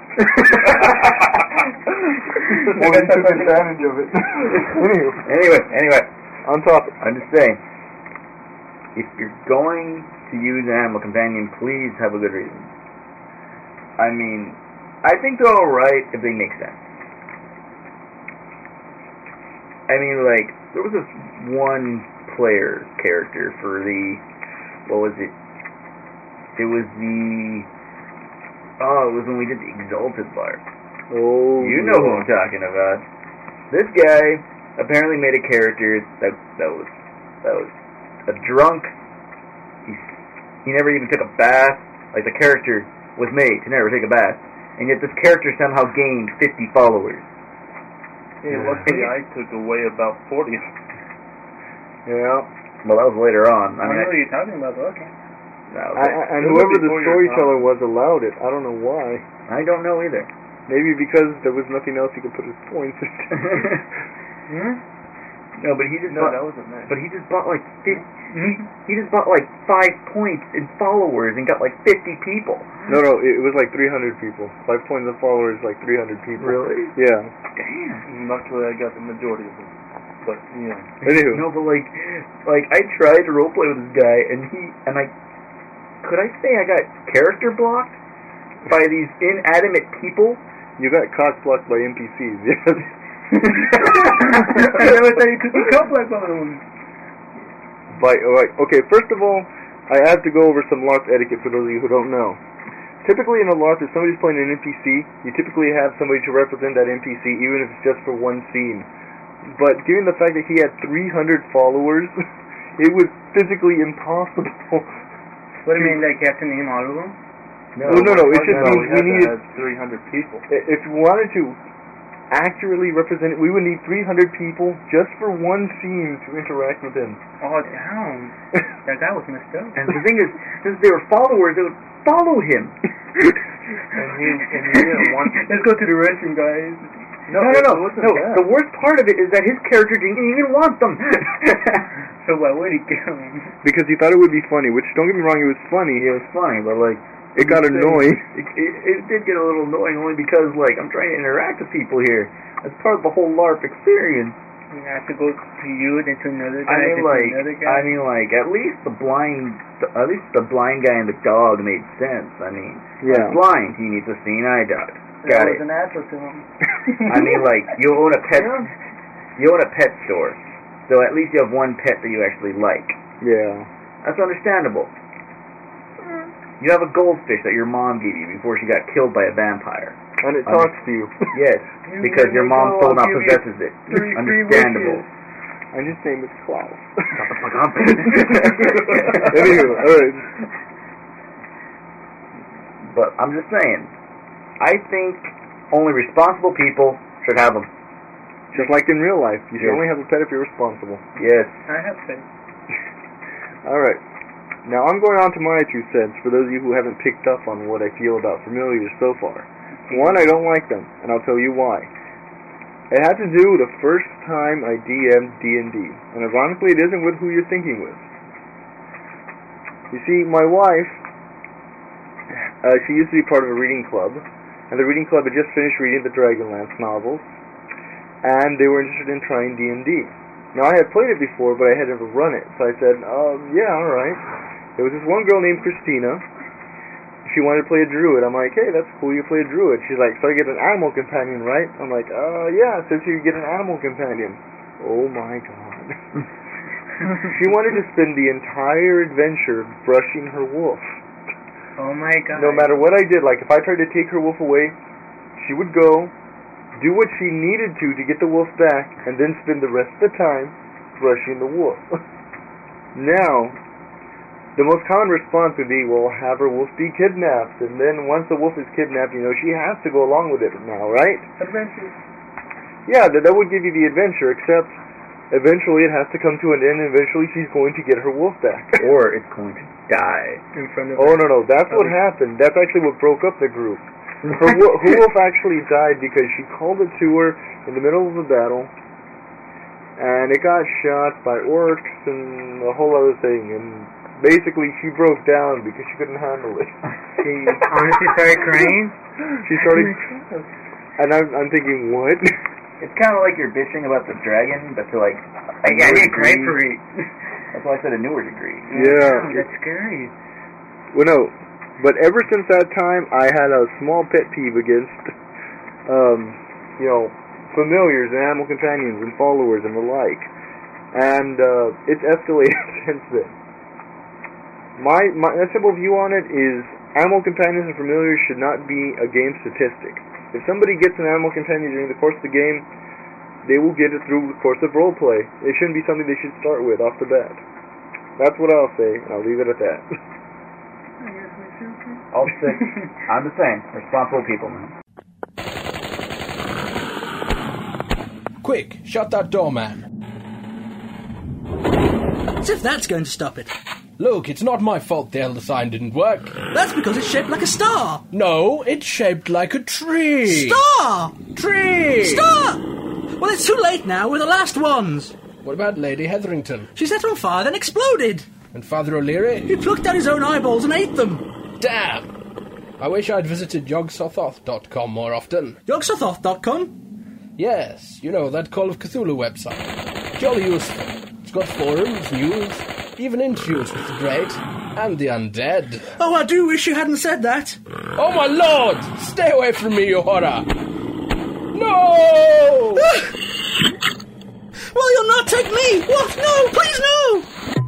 Well, you took advantage of it. Anyway, On topic. I'm just saying, if you're going to use an animal companion, please have a good reason. I mean, I think they're alright if they make sense. I mean, like, there was this one player character for what was it? It was when we did the Exalted LARP. Oh, You know who I'm talking about. This guy apparently made a character that was a drunk. He never even took a bath. Like, the character was made to never take a bath. and yet this character somehow gained 50 followers. Hey, luckily I took away about 40. Yeah. Well, that was later on. I don't know what you're talking about, but okay. And whoever the storyteller was allowed it. I don't know why. I don't know either. Maybe because there was nothing else he could put his points into. No, but he just that wasn't nice. But he just bought like he just bought like 5 points in followers and got like 50 people. No, it was like 300 people. 5 points of followers, like 300 people. Really? Yeah. Damn. Luckily I got the majority of them. But yeah. Anywho. No, but like I tried to roleplay with this guy, and could I say I got character blocked by these inanimate people? You got cock blocked by NPCs, yes. I never thought you could be complex on them. Okay, first of all, I have to go over some LARP etiquette for those of you who don't know. Typically in a LARP, if somebody's playing an NPC, you typically have somebody to represent that NPC, even if it's just for one scene. But given the fact that he had 300 followers, it was physically impossible. What do you mean, like you have to name all of them? No, it should be, we needed 300 people. If we wanted to accurately represent it, we would need 300 people just for one scene to interact with him. Oh, damn. That guy was messed up. And the thing is, since they were followers, they would follow him. and he didn't want to. Let's go to the restroom, guys. No. The worst part of it is that his character didn't even want them. So why would he kill him? Because he thought it would be funny, which, don't get me wrong, it was funny. It was funny, but like... It got annoying. It did get a little annoying only because, like, I'm trying to interact with people here. That's part of the whole LARP experience. You have to go to you, then to another guy, another guy. I mean, like, at least the blind guy and the dog made sense. I mean, yeah. He's blind. He needs a seeing eye dog. That Got was it. an asshole to him. I mean, like, you own a pet store, so at least you have one pet that you actually like. Yeah. That's understandable. You have a goldfish that your mom gave you before she got killed by a vampire. And it talks to you. Yes, because your mom still not possesses it. Understandable. And his name is Klaus. Shut the fuck up. Anywho, alright. But I'm just saying, I think only responsible people should have them. Just like in real life. You should only have a pet if you're responsible. Yes. I have faith. Alright. Now I'm going on to my 2 cents for those of you who haven't picked up on what I feel about familiars so far. One, I don't like them, and I'll tell you why. It had to do with the first time I DM'd D&D, and ironically it isn't with who you're thinking with. You see, my wife, she used to be part of a reading club, and the reading club had just finished reading the Dragonlance novels, and they were interested in trying D&D. Now, I had played it before, but I had never run it, so I said, yeah, alright. There was this one girl named Christina. She wanted to play a druid. I'm like, hey, that's cool, you play a druid. She's like, so I get an animal companion, right? I'm like, yeah, since you get an animal companion. Oh my god. She wanted to spend the entire adventure brushing her wolf. Oh my god. No matter what I did, like if I tried to take her wolf away, she would go, do what she needed to get the wolf back, and then spend the rest of the time brushing the wolf. Now, the most common response would be, well, have her wolf be kidnapped, and then once the wolf is kidnapped, she has to go along with it now, right? Adventure. Yeah, that would give you the adventure, except eventually it has to come to an end, and eventually she's going to get her wolf back. Or it's going to die in front of her. Oh, no, that's what happened. That's actually what broke up the group. Her wolf actually died because she called it to her in the middle of a battle, and it got shot by orcs and a whole other thing, and basically she broke down because she couldn't handle it. She honestly started crying? She started, and I'm thinking, what? It's kind of like you're bitching about the dragon, but to like I didn't cry for it. That's why I said a newer degree. Yeah. That's scary. Well, no. But ever since that time, I had a small pet peeve against, familiars and animal companions and followers and the like. And it's escalated since then. My simple view on it is animal companions and familiars should not be a game statistic. If somebody gets an animal companion during the course of the game, they will get it through the course of roleplay. It shouldn't be something they should start with off the bat. That's what I'll say, and I'll leave it at that. All six. I'm the same. Responsible people, man. Quick, shut that door, man. As if that's going to stop it. Look, it's not my fault the Elder Sign didn't work. That's because it's shaped like a star. No, it's shaped like a tree. Star! Tree! Star! Well, it's too late now. We're the last ones. What about Lady Hetherington? She set on fire, then exploded. And Father O'Leary? He plucked out his own eyeballs and ate them. Damn! I wish I'd visited yogsothoth.com more often. Yogsothoth.com? Yes, you know, that Call of Cthulhu website. Jolly useful. It's got forums, news, even interviews with the great and the undead. Oh, I do wish you hadn't said that. Oh, my lord! Stay away from me, you horror! No! Well, you'll not take me! What? No, please no!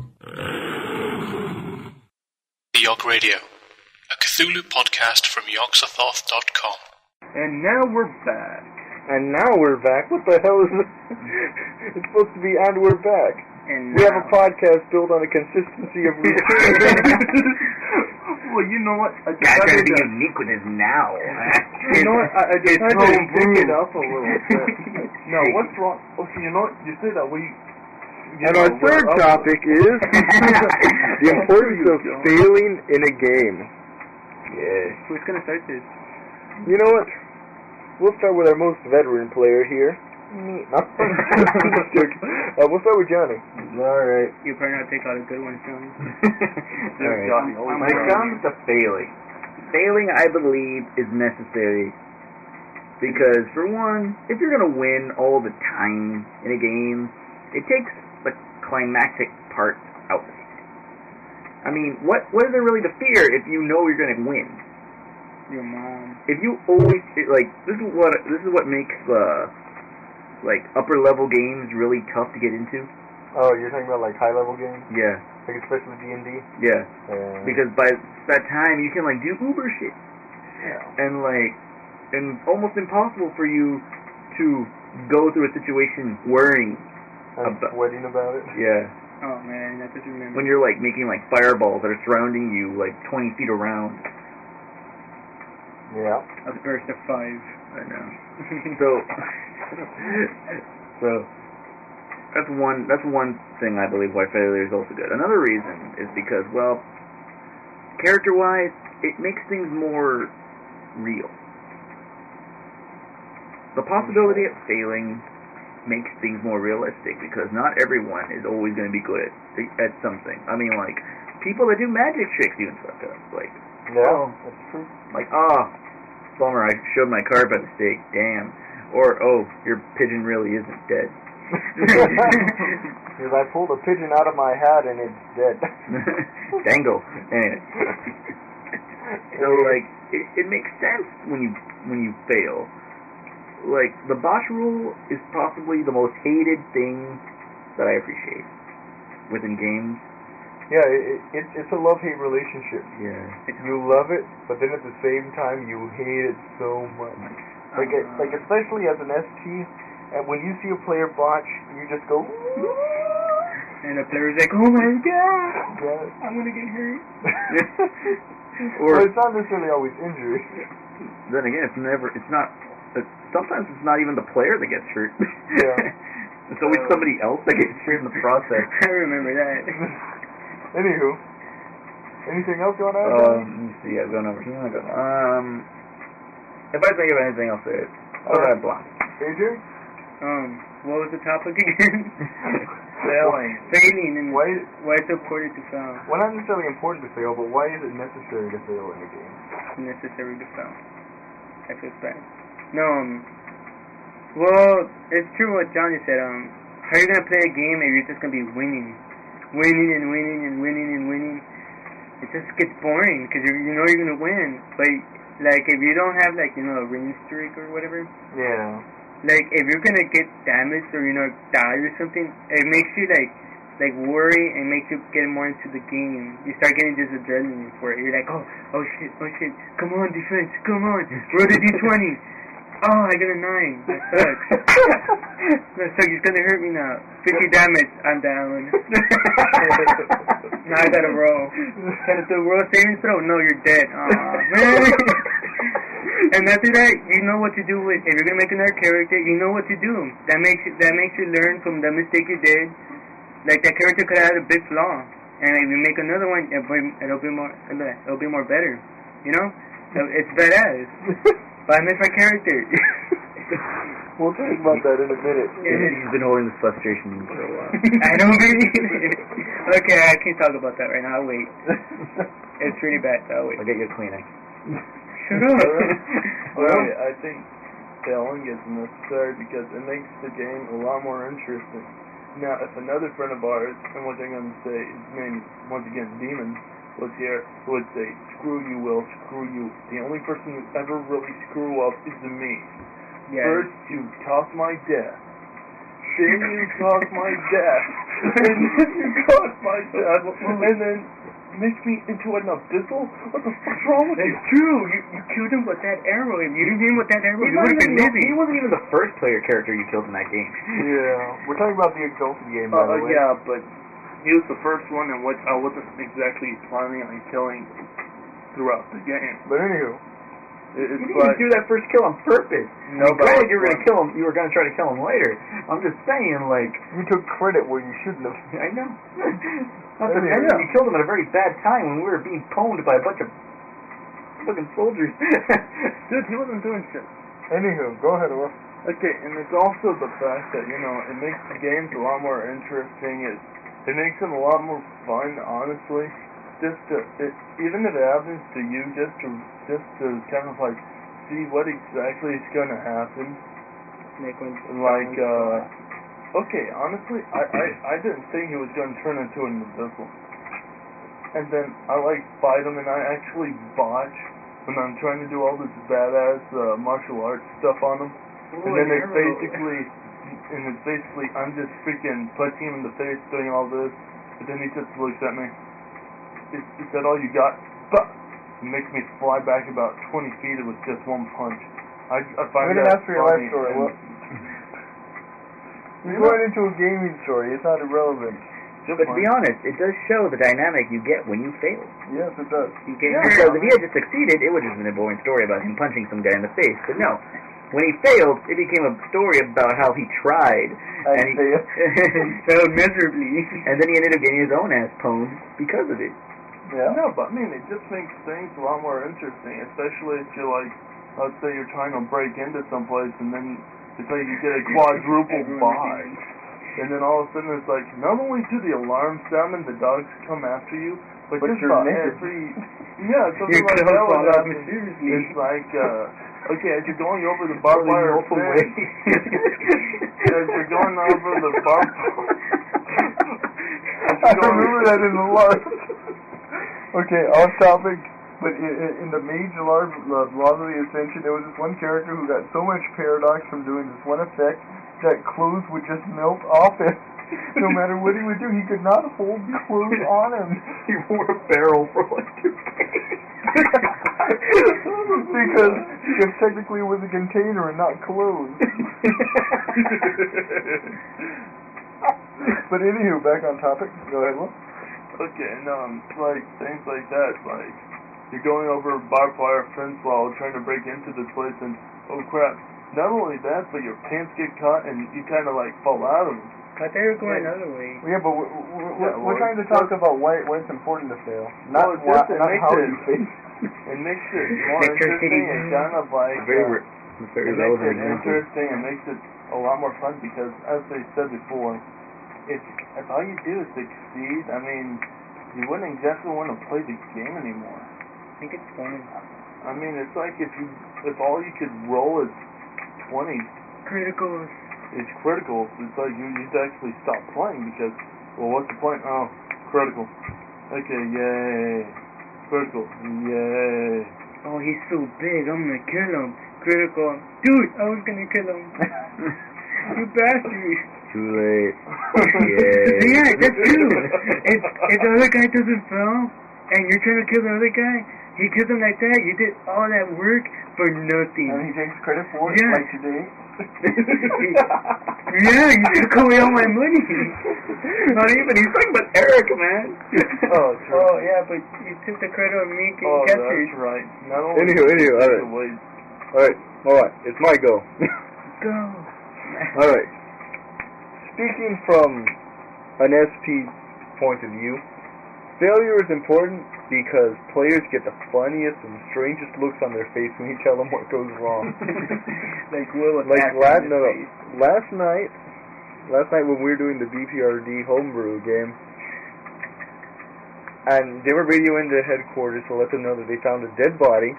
The Yog Radio, a Cthulhu podcast from yogsothoth.com. And now we're back. And now we're back. What the hell is it? It's supposed to be and we're back. And We have a podcast built on a consistency of routine. Well, you know what? I Guy's decided gonna be to, unique with his now. you know what? I decided to home pick brewed. it up a little bit. No, what's wrong? Okay, you know what? You say that we... And our third topic is the importance of failing in a game. Yeah. Who's gonna start this? You know what? We'll start with our most veteran player here. Me. No. Just joking. We'll start with Johnny. Alright. You probably not take all the good ones, Johnny. Alright. When it comes to failing, I believe, is necessary. Because, for one, if you're going to win all the time in a game, it takes the climactic part out of it. I mean, what is there really to fear if you know you're going to win? Your mom. If you always, this is what makes, upper level games really tough to get into. Oh, you're talking about like high level games? Yeah. Like especially D&D? Yeah. Because by that time you can do uber shit. Yeah. And almost impossible for you to go through a situation worrying sweating about it? Yeah. Oh man, I just remember. When you're making fireballs that are surrounding you 20 feet around. Yeah. A burst of 5. I know. So that's one thing I believe why failure is also good. Another reason is because, well, character-wise, it makes things more real. The possibility of failing makes things more realistic because not everyone is always going to be good at something. I mean, people that do magic tricks even fuck up. Yeah, that's true. Bummer, I showed my card by mistake. Damn. Or, your pigeon really isn't dead. Because I pulled a pigeon out of my hat and it's dead. Dangle. Anyway. So, it makes sense when you fail. The boss rule is possibly the most hated thing that I appreciate within games. Yeah, it's a love-hate relationship. Yeah. You love it, but then at the same time you hate it so much. Especially as an ST, and when you see a player botch, you just go, and the player's like, oh my god, yes. I'm gonna get hurt. Or it's not necessarily always injury. Then again, sometimes it's not even the player that gets hurt. Yeah. It's always somebody else that gets hurt in the process. I remember that. Anywho, anything else you want to add? Let me see. I've gone over here. If I think of anything else, I'll go ahead blank. AJ? What was the topic again? Failing. Failing, and why it's so important to fail. Well, not necessarily important to fail, but why is it necessary to fail in a game? It's necessary to fail. I feel bad. No, well, it's true what Johnny said. How are you gonna play a game if you're just gonna be winning and winning and winning and winning? It just gets boring because you know you're gonna win. But if you don't have a winning streak or whatever. Yeah. If you're gonna get damaged or die or something, it makes you worry and makes you get more into the game. You start getting this adrenaline for it. You're like, oh shit, come on defense, come on, roll the d20. Oh, I got a 9. That sucks. That sucks. He's gonna hurt me now. 50 damage. I'm down. Now I gotta roll. Gotta do roll saving throw. No, you're dead. Aw. And after that, you know what to do with. If you're gonna make another character, you know what to do. That makes you learn from the mistake you did. Like that character could have had a big flaw, and if you make another one, it'll be more better. You know, it's badass. But I miss my character. We'll talk about that in a minute. He's been holding this frustration for a while. I don't believe it. Okay, I can't talk about that right now. I'll wait. It's really bad, so I'll wait. I'll get you a Kleenex. Shut up. Well, I think failing is necessary because it makes the game a lot more interesting. Now, if another friend of ours, and what I'm going to say, his name, once again, Demon, was here, would say, screw you, Will, screw you. The only person you ever really screw up is me. Yes. First, you cause my death. Then you cause my death. And then you cause my death. And then make me into an abyssal? What the fuck's wrong with you? It's true. You killed him with that arrow. If you didn't hit him with that arrow, you would have been busy. He wasn't even the first player character you killed in that game. Yeah. We're talking about the Exalted game, by the way. Yeah, but he was the first one in which I wasn't exactly planning on killing throughout the game. But anywho, you didn't even do that first kill on purpose. No, but you were gonna kill him. You were gonna try to kill him later. I'm just saying, like, you took credit where you shouldn't have. I know. Not to mention, you killed him at a very bad time when we were being pwned by a bunch of fucking soldiers. Dude, he wasn't doing shit. Anywho, go ahead, Will. Okay, and it's also the fact that, you know, it makes the games a lot more interesting. It makes them a lot more fun, honestly. Even if it happens to you, just to kind of like see what exactly is gonna happen. Like, okay, honestly, I didn't think he was gonna turn into an abyssal. And then I like fight him, and I actually botch when I'm trying to do all this badass martial arts stuff on him. And then it's basically I'm just freaking punching him in the face, doing all this, but then he just looks at me. Is that all you got? But it makes me fly back about 20 feet with just one punch. I find that ask for your life funny. story. You're going into a gaming story. It's not irrelevant. But to be honest, it does show the dynamic you get when you fail. Yes, it does. Because if he had just succeeded, it would have been a boring story about him punching some guy in the face. But no. When he failed, it became a story about how he tried. And he failed miserably. And then he ended up getting his own ass pwned because of it. Yeah. No, but I mean, it just makes things a lot more interesting, especially if you're like, let's say you're trying to break into someplace and then it's like you get a quadruple buy. And then all of a sudden it's like, not only do the alarms sound and the dogs come after you, but just you're about naked. something like that would happen. It's like, okay, as you're going over the barbed wire fence, as you're going over the barbed I remember that in the life. Okay, off topic, but in the Mage Laws of the Ascension, there was this one character who got so much paradox from doing this one effect that clothes would just melt off him. No matter what he would do, he could not hold clothes on him. He wore a barrel for like 2 days. Because technically it was a container and not clothes. But anywho, back on topic. Go ahead, Will. Okay, and like things like that, like you're going over a barbed wire fence while trying to break into this place, and oh crap! Not only that, but your pants get caught and you kind of like fall out of them. I thought you were going another way. Yeah, but we're trying to talk about why it's important to fail, not how you fail. It makes it more interesting and kind of like very it makes it interesting and makes it a lot more fun because, as they said before, if all you do is succeed, I mean, you wouldn't exactly want to play the game anymore. I think it's fun. I mean, it's like if all you could roll is 20 criticals. It's critical. It's like you need to actually stop playing because, well, what's the point? Oh, critical. Okay, yay. Critical, yay. Oh, he's so big, I'm gonna kill him. Critical. Dude, I was gonna kill him. You bastard. Too late. Yeah, that's true. If the other guy doesn't fall, and you're trying to kill the other guy, He kills him like that. You did all that work for nothing. And he takes credit for it, Yeah. like today. Yeah, you took away all my money. Not even. He's talking about Eric, man. Oh, true. Oh, yeah, but you took the credit of me getting captured. That's right. Not only Anywho, alright, it's my go. Go. Alright. Speaking from an SP point of view, failure is important because players get the funniest and strangest looks on their face when you tell them what goes wrong. Last night when we were doing the BPRD homebrew game, and they were radioing to headquarters to let them know that they found a dead body.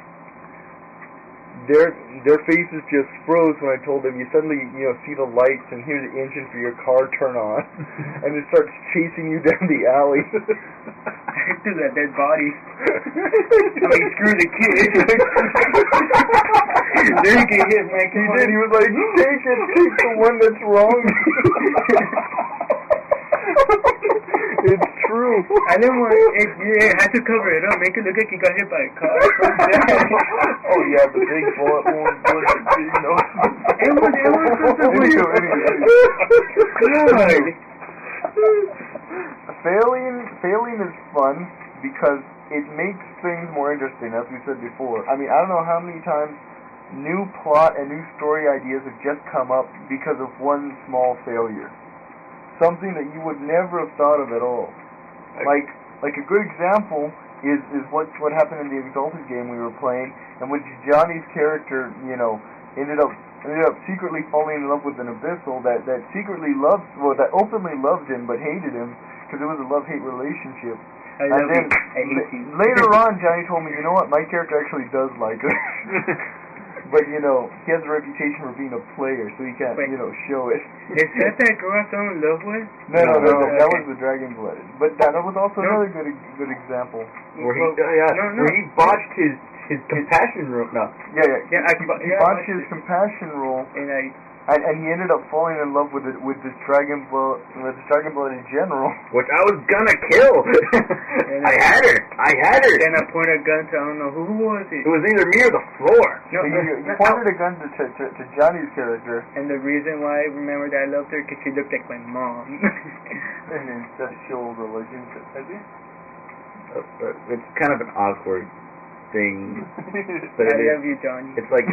Their faces just froze when I told them you suddenly see the lights and hear the engine for your car turn on, and it starts chasing you down the alley. To that dead body. I mean, screw the kid. Then you can hit my kid. He was like, take the one that's wrong. It's true. I didn't want you had to cover it up, make it look like you got hit by a car. Oh yeah, the big bullet wound, It was Failing is fun because it makes things more interesting, as we said before. I mean, I don't know how many times new plot and new story ideas have just come up because of one small failure. Something that you would never have thought of at all. Like a good example is what happened in the Exalted game we were playing, in which Johnny's character, ended up secretly falling in love with an Abyssal that openly loved him but hated him because it was a love-hate relationship. I hate you. Later on, Johnny told me, you know what, my character actually does like her. But, he has a reputation for being a player, so he can't, show it. Is that girl I fell in love with? No, that was the Dragon-Blooded. But that was also another good example. Where he botched his compassion roll. No. Yeah. He botched his compassion roll, and he ended up falling in love with this Dragon-Blooded general, which I was gonna kill. I had her. Then I pointed a gun to I don't know who was it. It was either me or the floor. No, you pointed a gun to Johnny's character, and the reason why I remember that I loved her because she looked like my mom. And then that shows relationship. It's kind of an awkward thing, but I love you, Johnny. It's like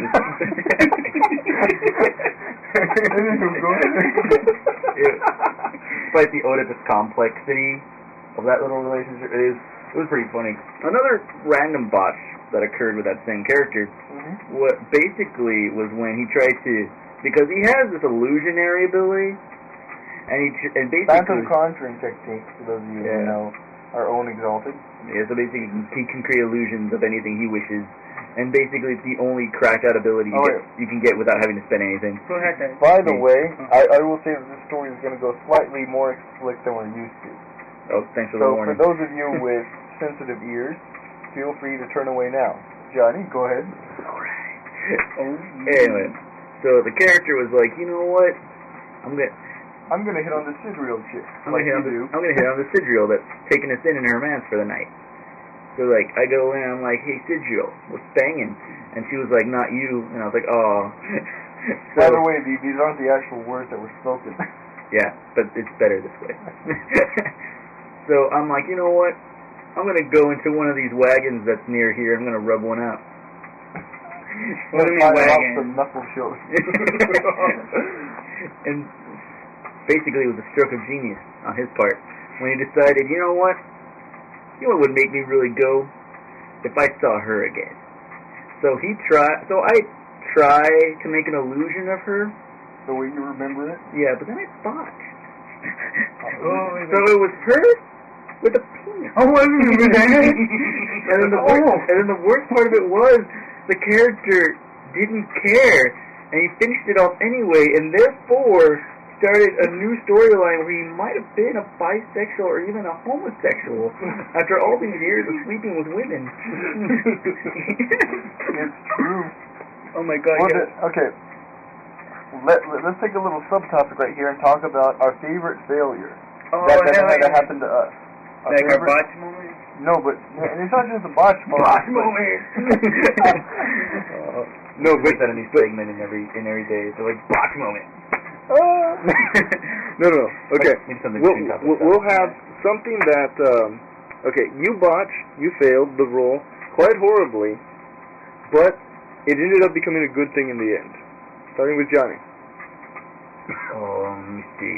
despite the Oedipus complexity of that little relationship, it was pretty funny. Another random botch that occurred with that same character, what basically was when he tried to, because he has this illusionary ability, and basically Phantom Conjuring technique, for those of you who know our own Exalted. Yeah, so basically he can create illusions of anything he wishes, and basically it's the only cracked out ability you can get without having to spend anything. Who had that? By the way, I will say that this story is going to go slightly more explicit than we're used to. Oh, thanks for the warning. So for those of you with sensitive ears, feel free to turn away now. Johnny, go ahead. Alright. Anyway, so the character was like, you know what? I'm gonna hit on the Sidriel chick. I'm gonna hit on the Sidriel that's taking us in her manse for the night. So I go in and I'm like, hey Sidriel, what's banging? And she was like, not you. And I was like, oh. By the way, these aren't the actual words that were spoken. Yeah, but it's better this way. So I'm like, you know what? I'm gonna go into one of these wagons that's near here. I'm gonna rub one out. What do you mean wagon? Some knuckle shows. And basically, it was a stroke of genius on his part when he decided, you know what would make me really go? If I saw her again. So I try to make an illusion of her. The way you remember it? Yeah, but then I botched. So it was her with a penis. Oh, I remember that. And then the worst part of it was the character didn't care, and he finished it off anyway, and therefore started a new storyline where he might have been a bisexual or even a homosexual after all these years of sleeping with women. It's true. Oh my God. Okay. Let's take a little subtopic right here and talk about our favorite failure that happened to us. Our botch moment? No, but it's not just a botch moment. Botch moment. No, but that any segment in every day. It's like botch moment. No. Okay, Maybe something we'll have something that. Okay, you botched, you failed the role quite horribly, but it ended up becoming a good thing in the end. Starting with Johnny. Oh, let me see.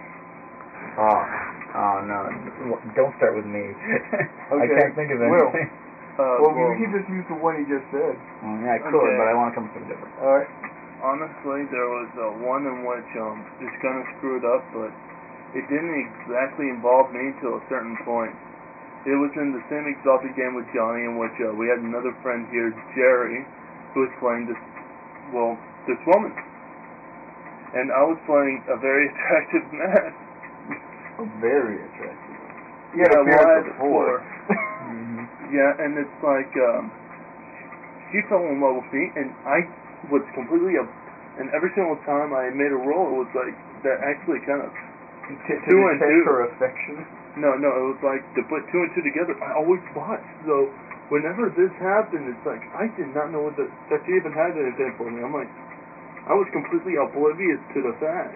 Oh no! Don't start with me. Okay. I can't think of Will. anything. You just used the one he just said. Yeah, I could, Okay. but I want to come up with something different. Alright. Honestly, there was one in which it's kind of screwed up, but it didn't exactly involve me till a certain point. It was in the same Exalted game with Johnny, in which we had another friend here, Jerry, who was playing this woman. And I was playing a very attractive man. Very attractive. Yeah, Yeah, well, I had before. Yeah, and it's like, she fell in love with me, and I was completely and every single time I made a roll, it was like, that actually kind of, To two and detect two. her affection. No, it was like, to put two and two together, I always botched, so whenever this happened, it's like, I did not know that she even had anything for me. I'm like, I was completely oblivious to the fact.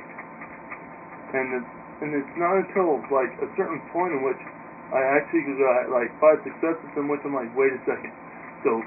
And it's not until, like, a certain point in which I actually got, like, 5 successes in which I'm like, wait a second. So,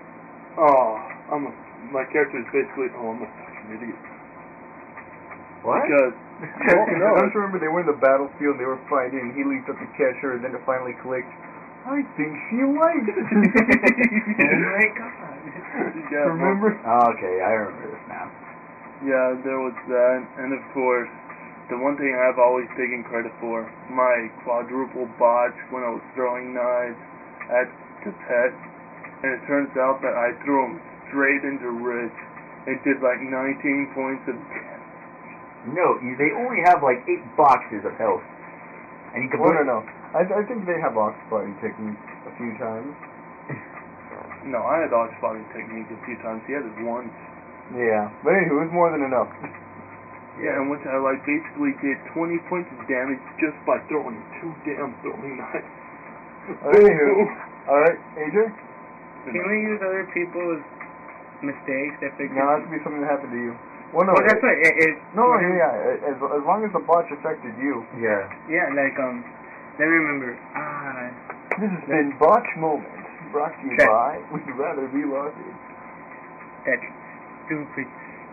my character is basically, I'm a fucking idiot. What? Because, I just remember they were in the battlefield, they were fighting, and he leaped up to catch her, and then it finally clicked. I think she likes me. Oh my god. Yeah, Remember? Oh, okay, I remember this now. Yeah, there was that, and of course, the one thing I've always taken credit for, my quadruple botch when I was throwing knives at the pet, and it turns out that I threw them straight into Rich, and did like 19 points of damage. No, they only have like 8 boxes of health. And you can No. I think they have ox fighting technique a few times. No, I had ox fighting technique a few times. He had it once. Yeah, but anyway, it was more than enough. Yeah, in which I like basically did 20 points of damage just by throwing 2 damn throwing knives. Anywho, alright, AJ? Can we use other people's mistakes that fix No, that has to be something that happened to you. Well, no, that's what it No, yeah, as long as the botch affected you. Yeah. Yeah, like, let me remember. This has been Botch Moment, brought to you by We'd Rather Be Lucky. That stupid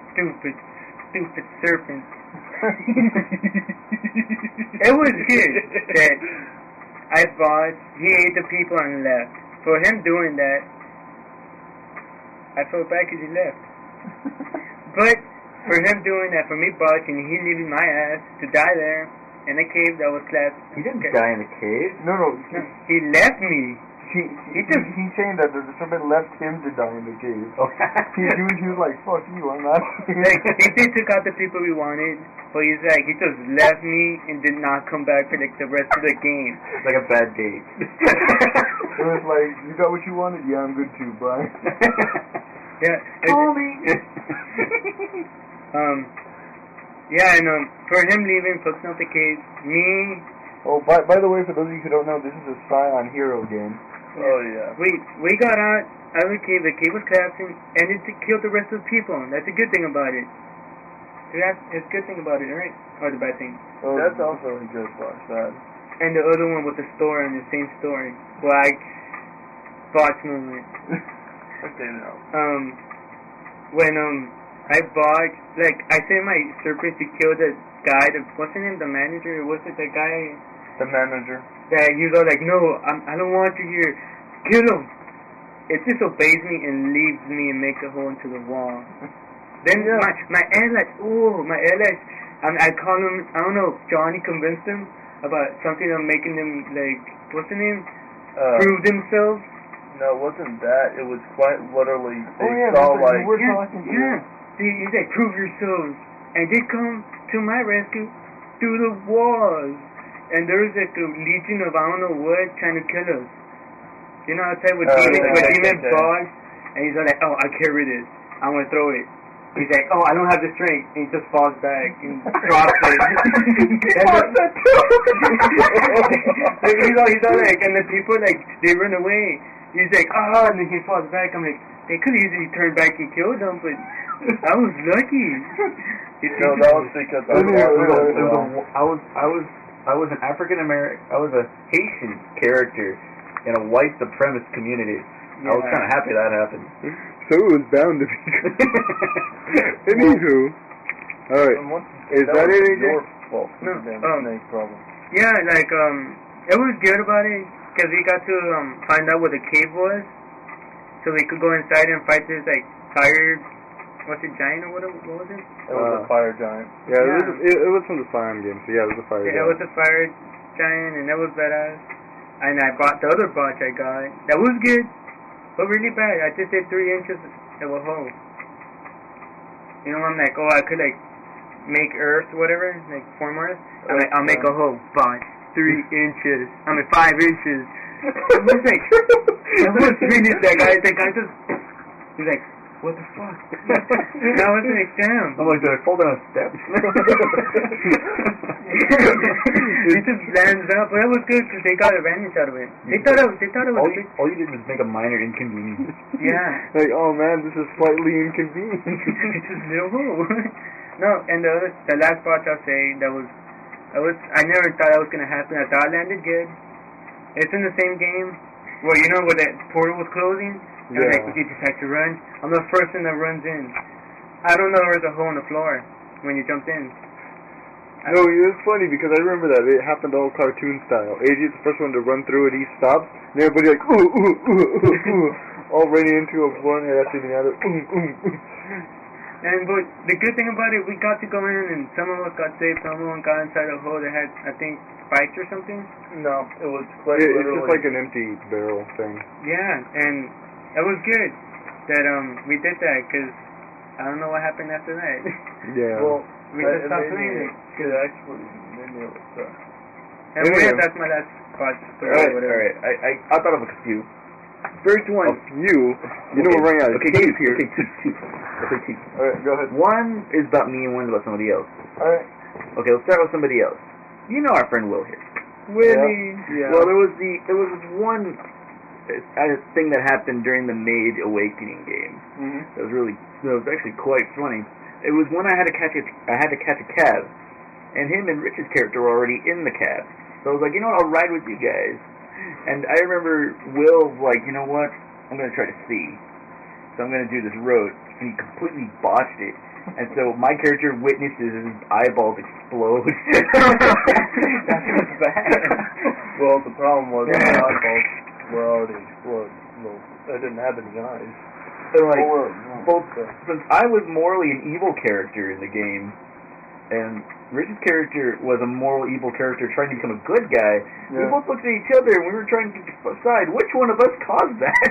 serpent. It was good that I bought, he ate the people and left. For him doing that, I felt bad because he left. But for him doing that, for me botching, he leaving my ass to die there in a cave that was class. He didn't die in the cave? No, he left me. He's saying that the serpent left him to die in the cave. He was like, fuck you, I'm not. Like, he did took out the people we wanted, but he's like, he just left me and did not come back for like the rest of the game. Like a bad date. It was like, you got what you wanted? Yeah, I'm good too, bye. Yeah. Call me. Yeah, and for him leaving, fucking up the cave, me. Oh, by the way, for those of you who don't know, this is a Scion Hero game. Oh, yeah. We got out of the cave was collapsing, and it killed the rest of the people. That's a good thing about it. It's a good thing about it, right? Or the bad thing? Oh, that's also a good part, that. And the other one with the story, and the same story. Like, botch moment. Okay, no. When, I bought, like, I sent my serpent to kill the guy, what's his name, the manager, was it the guy? The manager. That he was all like, no, I don't want you here, kill him. It disobeys me and leaves me and makes a hole into the wall. Then my allies, I call him, I don't know, Johnny convinced him about something of making them, like, what's the name? Prove themselves. No, it wasn't that. It was quite literally, they saw, like... We're talking to you. He's like, prove yourselves. And they come to my rescue through the walls. And there's like a legion of I don't know what trying to kill us. You know, outside with demon boss. And he's all like, oh, I carry this. I'm going to throw it. He's like, oh, I don't have the strength. And he just falls back and drops it. He's all like, and the people, like, they run away. He's like, oh, and then he falls back. I'm like, they could easily turn back and kill them, but I was lucky. No, that was because I was an African American. I was a Haitian character in a white supremacist community. I was kind of happy that happened. So it was bound to be. Anywho, all right. Is that it, AJ? Your fault. No. Snake problem. Yeah, like it was good about it because we got to find out where the cave was, so we could go inside and fight this like fire. What's it, giant or what was it? It was a fire giant. Yeah, it was from the Fire Emblem game, so yeah, it was a fire giant. Yeah, it was a fire giant, and that was badass. And I bought the other botch I got. That was good, but really bad. I just did 3 inches of a hole. You know, I'm like, oh, I could like make earth, whatever, like form earth. I'm like, I'll make a hole, botch, 3 inches. 5 inches. It was like, I was finished. That guy just, he's like, what the fuck? I was like, damn. I'm like, did I fall down a step? It just lands up, but it was good because they got advantage out of it. They thought it was. All you did was make a minor inconvenience. Yeah. Like, oh man, this is slightly inconvenient. It's just little. No, and the last part I'll say I never thought that was gonna happen. I thought it landed good. It's in the same game. Well, you know where that portal was closing. Yeah. Like, you just had to run. I'm the first one that runs in. I don't know there's a hole in the floor when you jumped in. No, it was funny because I remember that. It happened all cartoon style. AJ's the first one to run through it, he stops, and everybody like, ooh, ooh, ooh, ooh, ooh, all running into a one and after the other, But the good thing about it, we got to go in and some of us got saved, some of them got inside a hole that had, I think, spikes or something. No, it was like it's just like an empty barrel thing. Yeah, and it was good that we did that because I don't know what happened after that. Yeah. Well, we just stopped playing it. It actually made me upset. Anyway, that's my last part. Alright. I thought of a few. First one. You know we're running out of tape here. Okay, two. Alright, go ahead. One is about me and one's about somebody else. Alright. Okay, let's start with somebody else. You know our friend Will here. Willie. Yeah. Well, there was one thing that happened during the Mage Awakening game. Mm-hmm. That was actually quite funny. It was when I had to catch a cab, and him and Rich's character were already in the cab. So I was like, you know what, I'll ride with you guys. And I remember Will was like, you know what, I'm going to try to see. So I'm going to do this road. And he completely botched it. And so my character witnesses his eyeballs explode. That was bad. Well, the problem was my eyeballs were already exploded. Well, I didn't have any eyes. So since I was morally an evil character in the game, and Rich's character was a moral evil character trying to become a good guy, we both looked at each other and we were trying to decide which one of us caused that.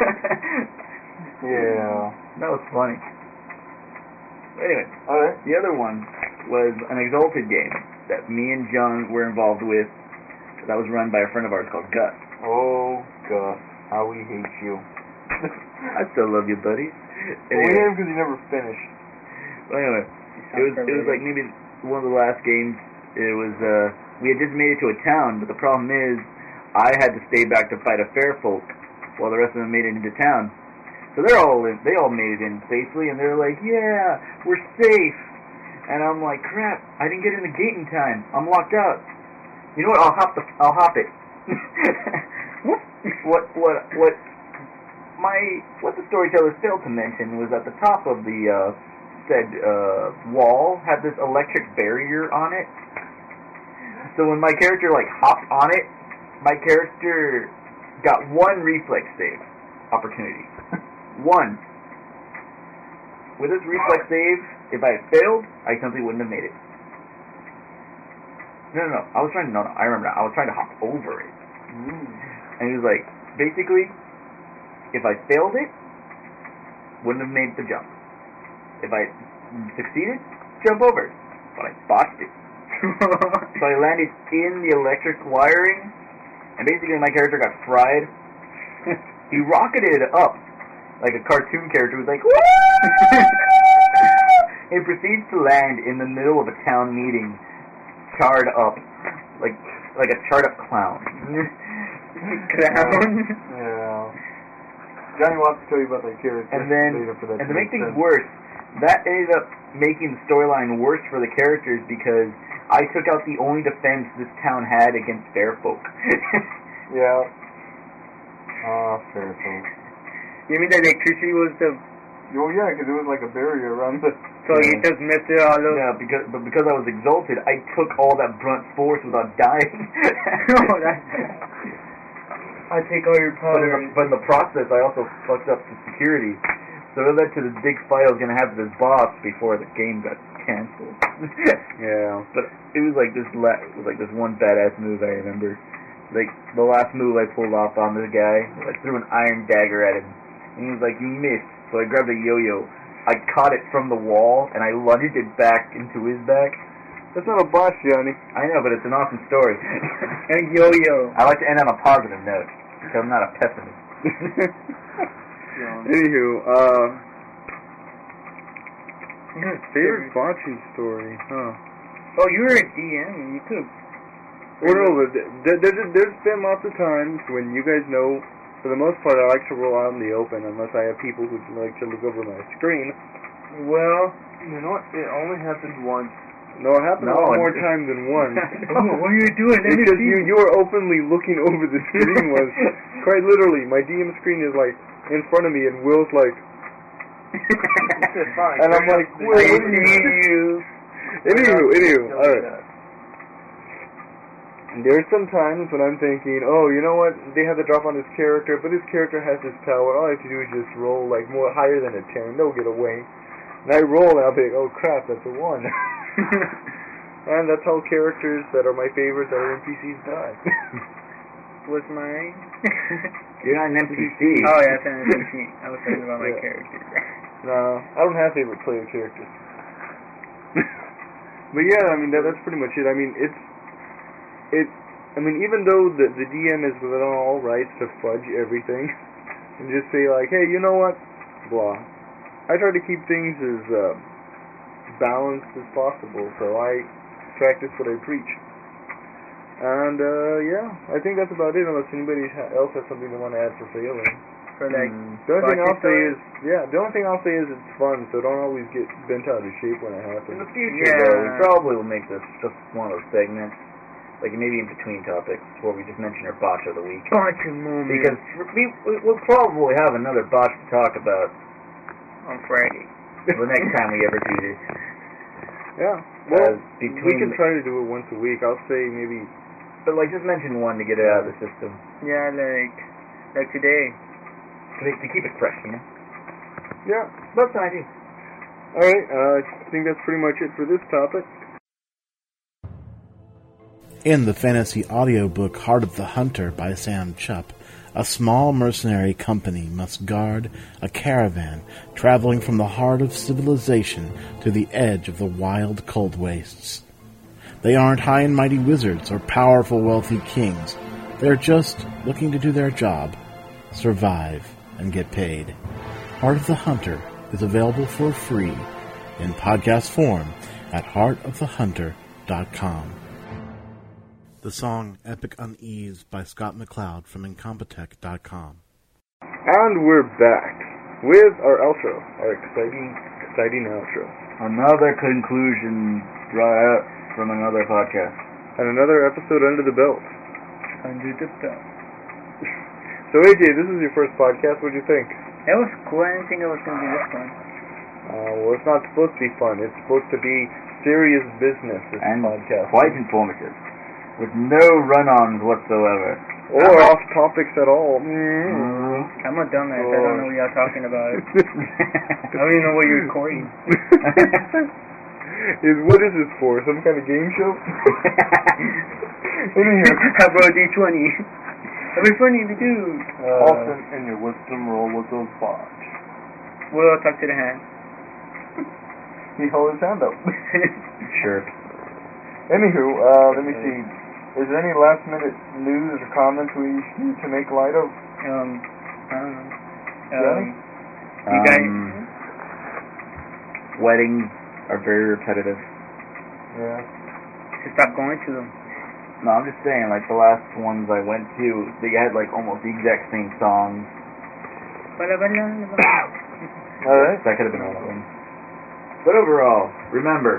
Yeah. That was funny. Anyway, alright. The other one was an Exalted game that me and John were involved with that was run by a friend of ours called Gus. Oh, Gus. How we hate you. I still love you, buddy. Well, we hate him because he never finished. Well, anyway, it was like maybe one of the last games. It was we had just made it to a town, but the problem is I had to stay back to fight a fair folk while the rest of them made it into town. So they all made it in safely, and they're like, yeah, we're safe. And I'm like, crap, I didn't get in the gate in time. I'm locked out. You know what? I'll hop it. What the storyteller failed to mention was at the top of the said wall had this electric barrier on it. So when my character hopped on it, my character got one reflex save opportunity. One. With this reflex save, if I had failed, I simply wouldn't have made it. No. I remember now. I was trying to hop over it. And he was like, basically, if I failed it, wouldn't have made the jump. If I succeeded, jump over it. But I botched it. So I landed in the electric wiring, and basically my character got fried. He rocketed up like a cartoon character. Was like, woo! It proceeds to land in the middle of a town meeting, charred up, like a charred up clown. Clown? Yeah. Johnny wants to tell you about that character. And to make things worse, that ended up making the storyline worse for the characters because I took out the only defense this town had against fair folk. Yeah. Fair folk. You mean the electricity was the... Oh yeah, because it was like a barrier around the... So you just missed it all over? Yeah, because I was exalted, I took all that brunt force without dying. Oh, that's... I take all your power. But in the process, I also fucked up the security. So it led to this big fight I was going to have with this boss before the game got canceled. Yeah. But it was like this one badass move I remember. Like, the last move I pulled off on this guy, I threw an iron dagger at him. And he was like, you missed. So I grabbed a yo-yo. I caught it from the wall, and I lunged it back into his back. That's not a boss, Johnny. I know, but it's an awesome story. A yo-yo. I like to end on a positive note, because I'm not a pessimist. Anywho, favorite bocce story, huh? Oh, you were a DM. You could. Well, no, but there's been lots of times when you guys know, for the most part, I like to roll out in the open, unless I have people who like to look over my screen. Well, you know what? It only happened once. No, it happened a lot more times than once. Oh, what are you doing? Because you were openly looking over the screen was quite literally. My DM screen is like in front of me, and Will's like, and I'm like, Will, what do you? Anywho, all right. There's some times when I'm thinking, oh, you know what? They have to drop on this character, but this character has this power. All I have to do is just roll like more higher than a 10. They'll get away. And I roll, and I'll be like, oh crap, that's a 1. And that's how characters that are my favorites that are NPCs die. Was mine? You're not an NPC. Oh, yeah, that's an NPC. I was talking about my character. No, I don't have favorite player characters. But yeah, I mean, that's pretty much it. I mean, I mean, even though the DM is within all rights to fudge everything and just say like, hey, you know what? Blah. I try to keep things as balanced as possible, so I practice what I preach. And yeah, I think that's about it. Unless anybody else has something they want to add for failing. For like, the only thing I'll say is, the only thing I'll say is it's fun, so don't always get bent out of shape when it happens. In the future, though, we probably will make this just one of those segments. Like maybe in between topics, where we just mention our botch of the week. Botch moment. Because we'll probably have another botch to talk about on Friday. The next time we ever do this. Yeah. Well, we can try to do it once a week. I'll say maybe, but like just mention one to get it out of the system. Yeah, like today. To keep it fresh, you know. Yeah, that's an idea. All right. I think that's pretty much it for this topic. In the fantasy audiobook Heart of the Hunter by Sam Chupp, a small mercenary company must guard a caravan traveling from the heart of civilization to the edge of the wild cold wastes. They aren't high and mighty wizards or powerful wealthy kings. They're just looking to do their job, survive, and get paid. Heart of the Hunter is available for free in podcast form at heartofthehunter.com. The song Epic Unease by Scott McCloud from Incompetech.com. And we're back with our outro, our exciting outro. Another conclusion brought out from another podcast. And another episode under the belt. Under the belt. So AJ, this is your first podcast. What do you think? It was cool. I didn't think it was going to be this fun. Well, it's not supposed to be fun. It's supposed to be serious business, this podcast. Quite informative. With no run-ons whatsoever. Or off topics at all. I'm a dumbass. I don't know what y'all talking about. I don't even know what you're recording. What is this for? Some kind of game show? I brought D20. That'd be funny if you do. Austin, in your wisdom roll with those botch. We'll talk to the hand. He held his hand up. Sure. Anywho, let me see. Is there any last-minute news or comments we need to make light of? I don't know. Johnny? You guys... Weddings, are very repetitive. Yeah. To stop going to them. No, I'm just saying, like, the last ones I went to, they had, like, almost the exact same songs. Alright. That could have been one of them. But overall, remember,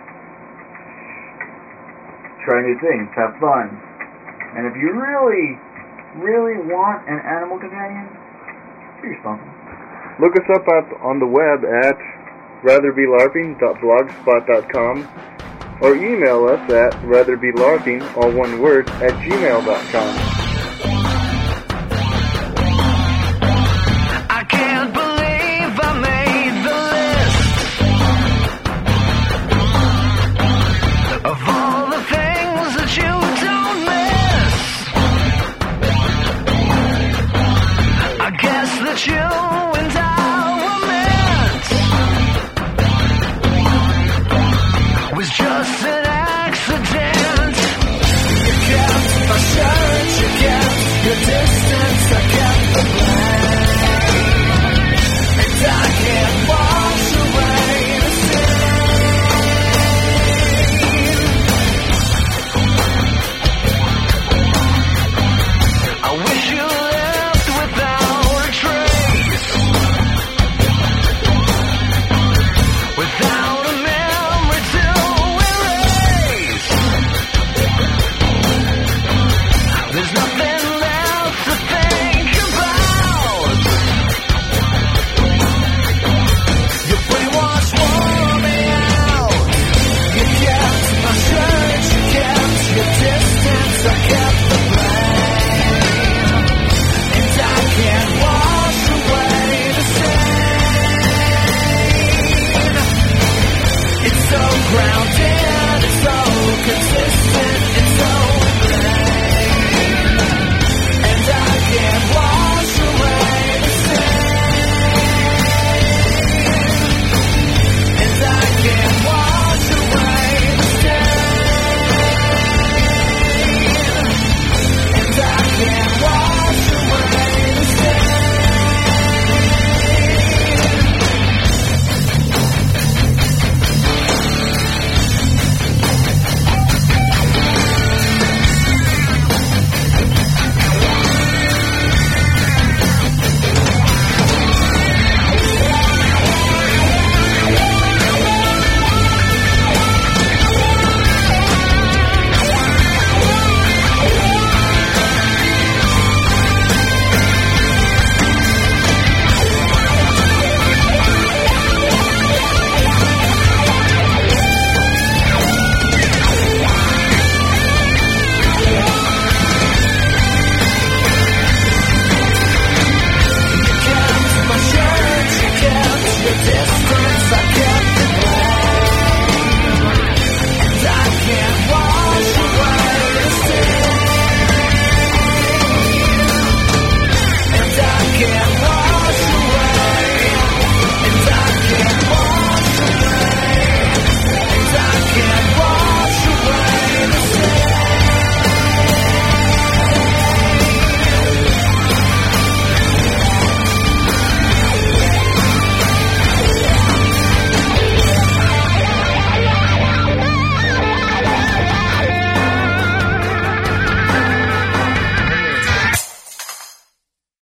try new things, have fun. And if you really, really want an animal companion, be responsible. Look us up on the web at ratherbelarping.blogspot.com or email us at ratherbelarping, all one word, at gmail.com. I can't believe I made the list of all the things that you don't miss. I guess that you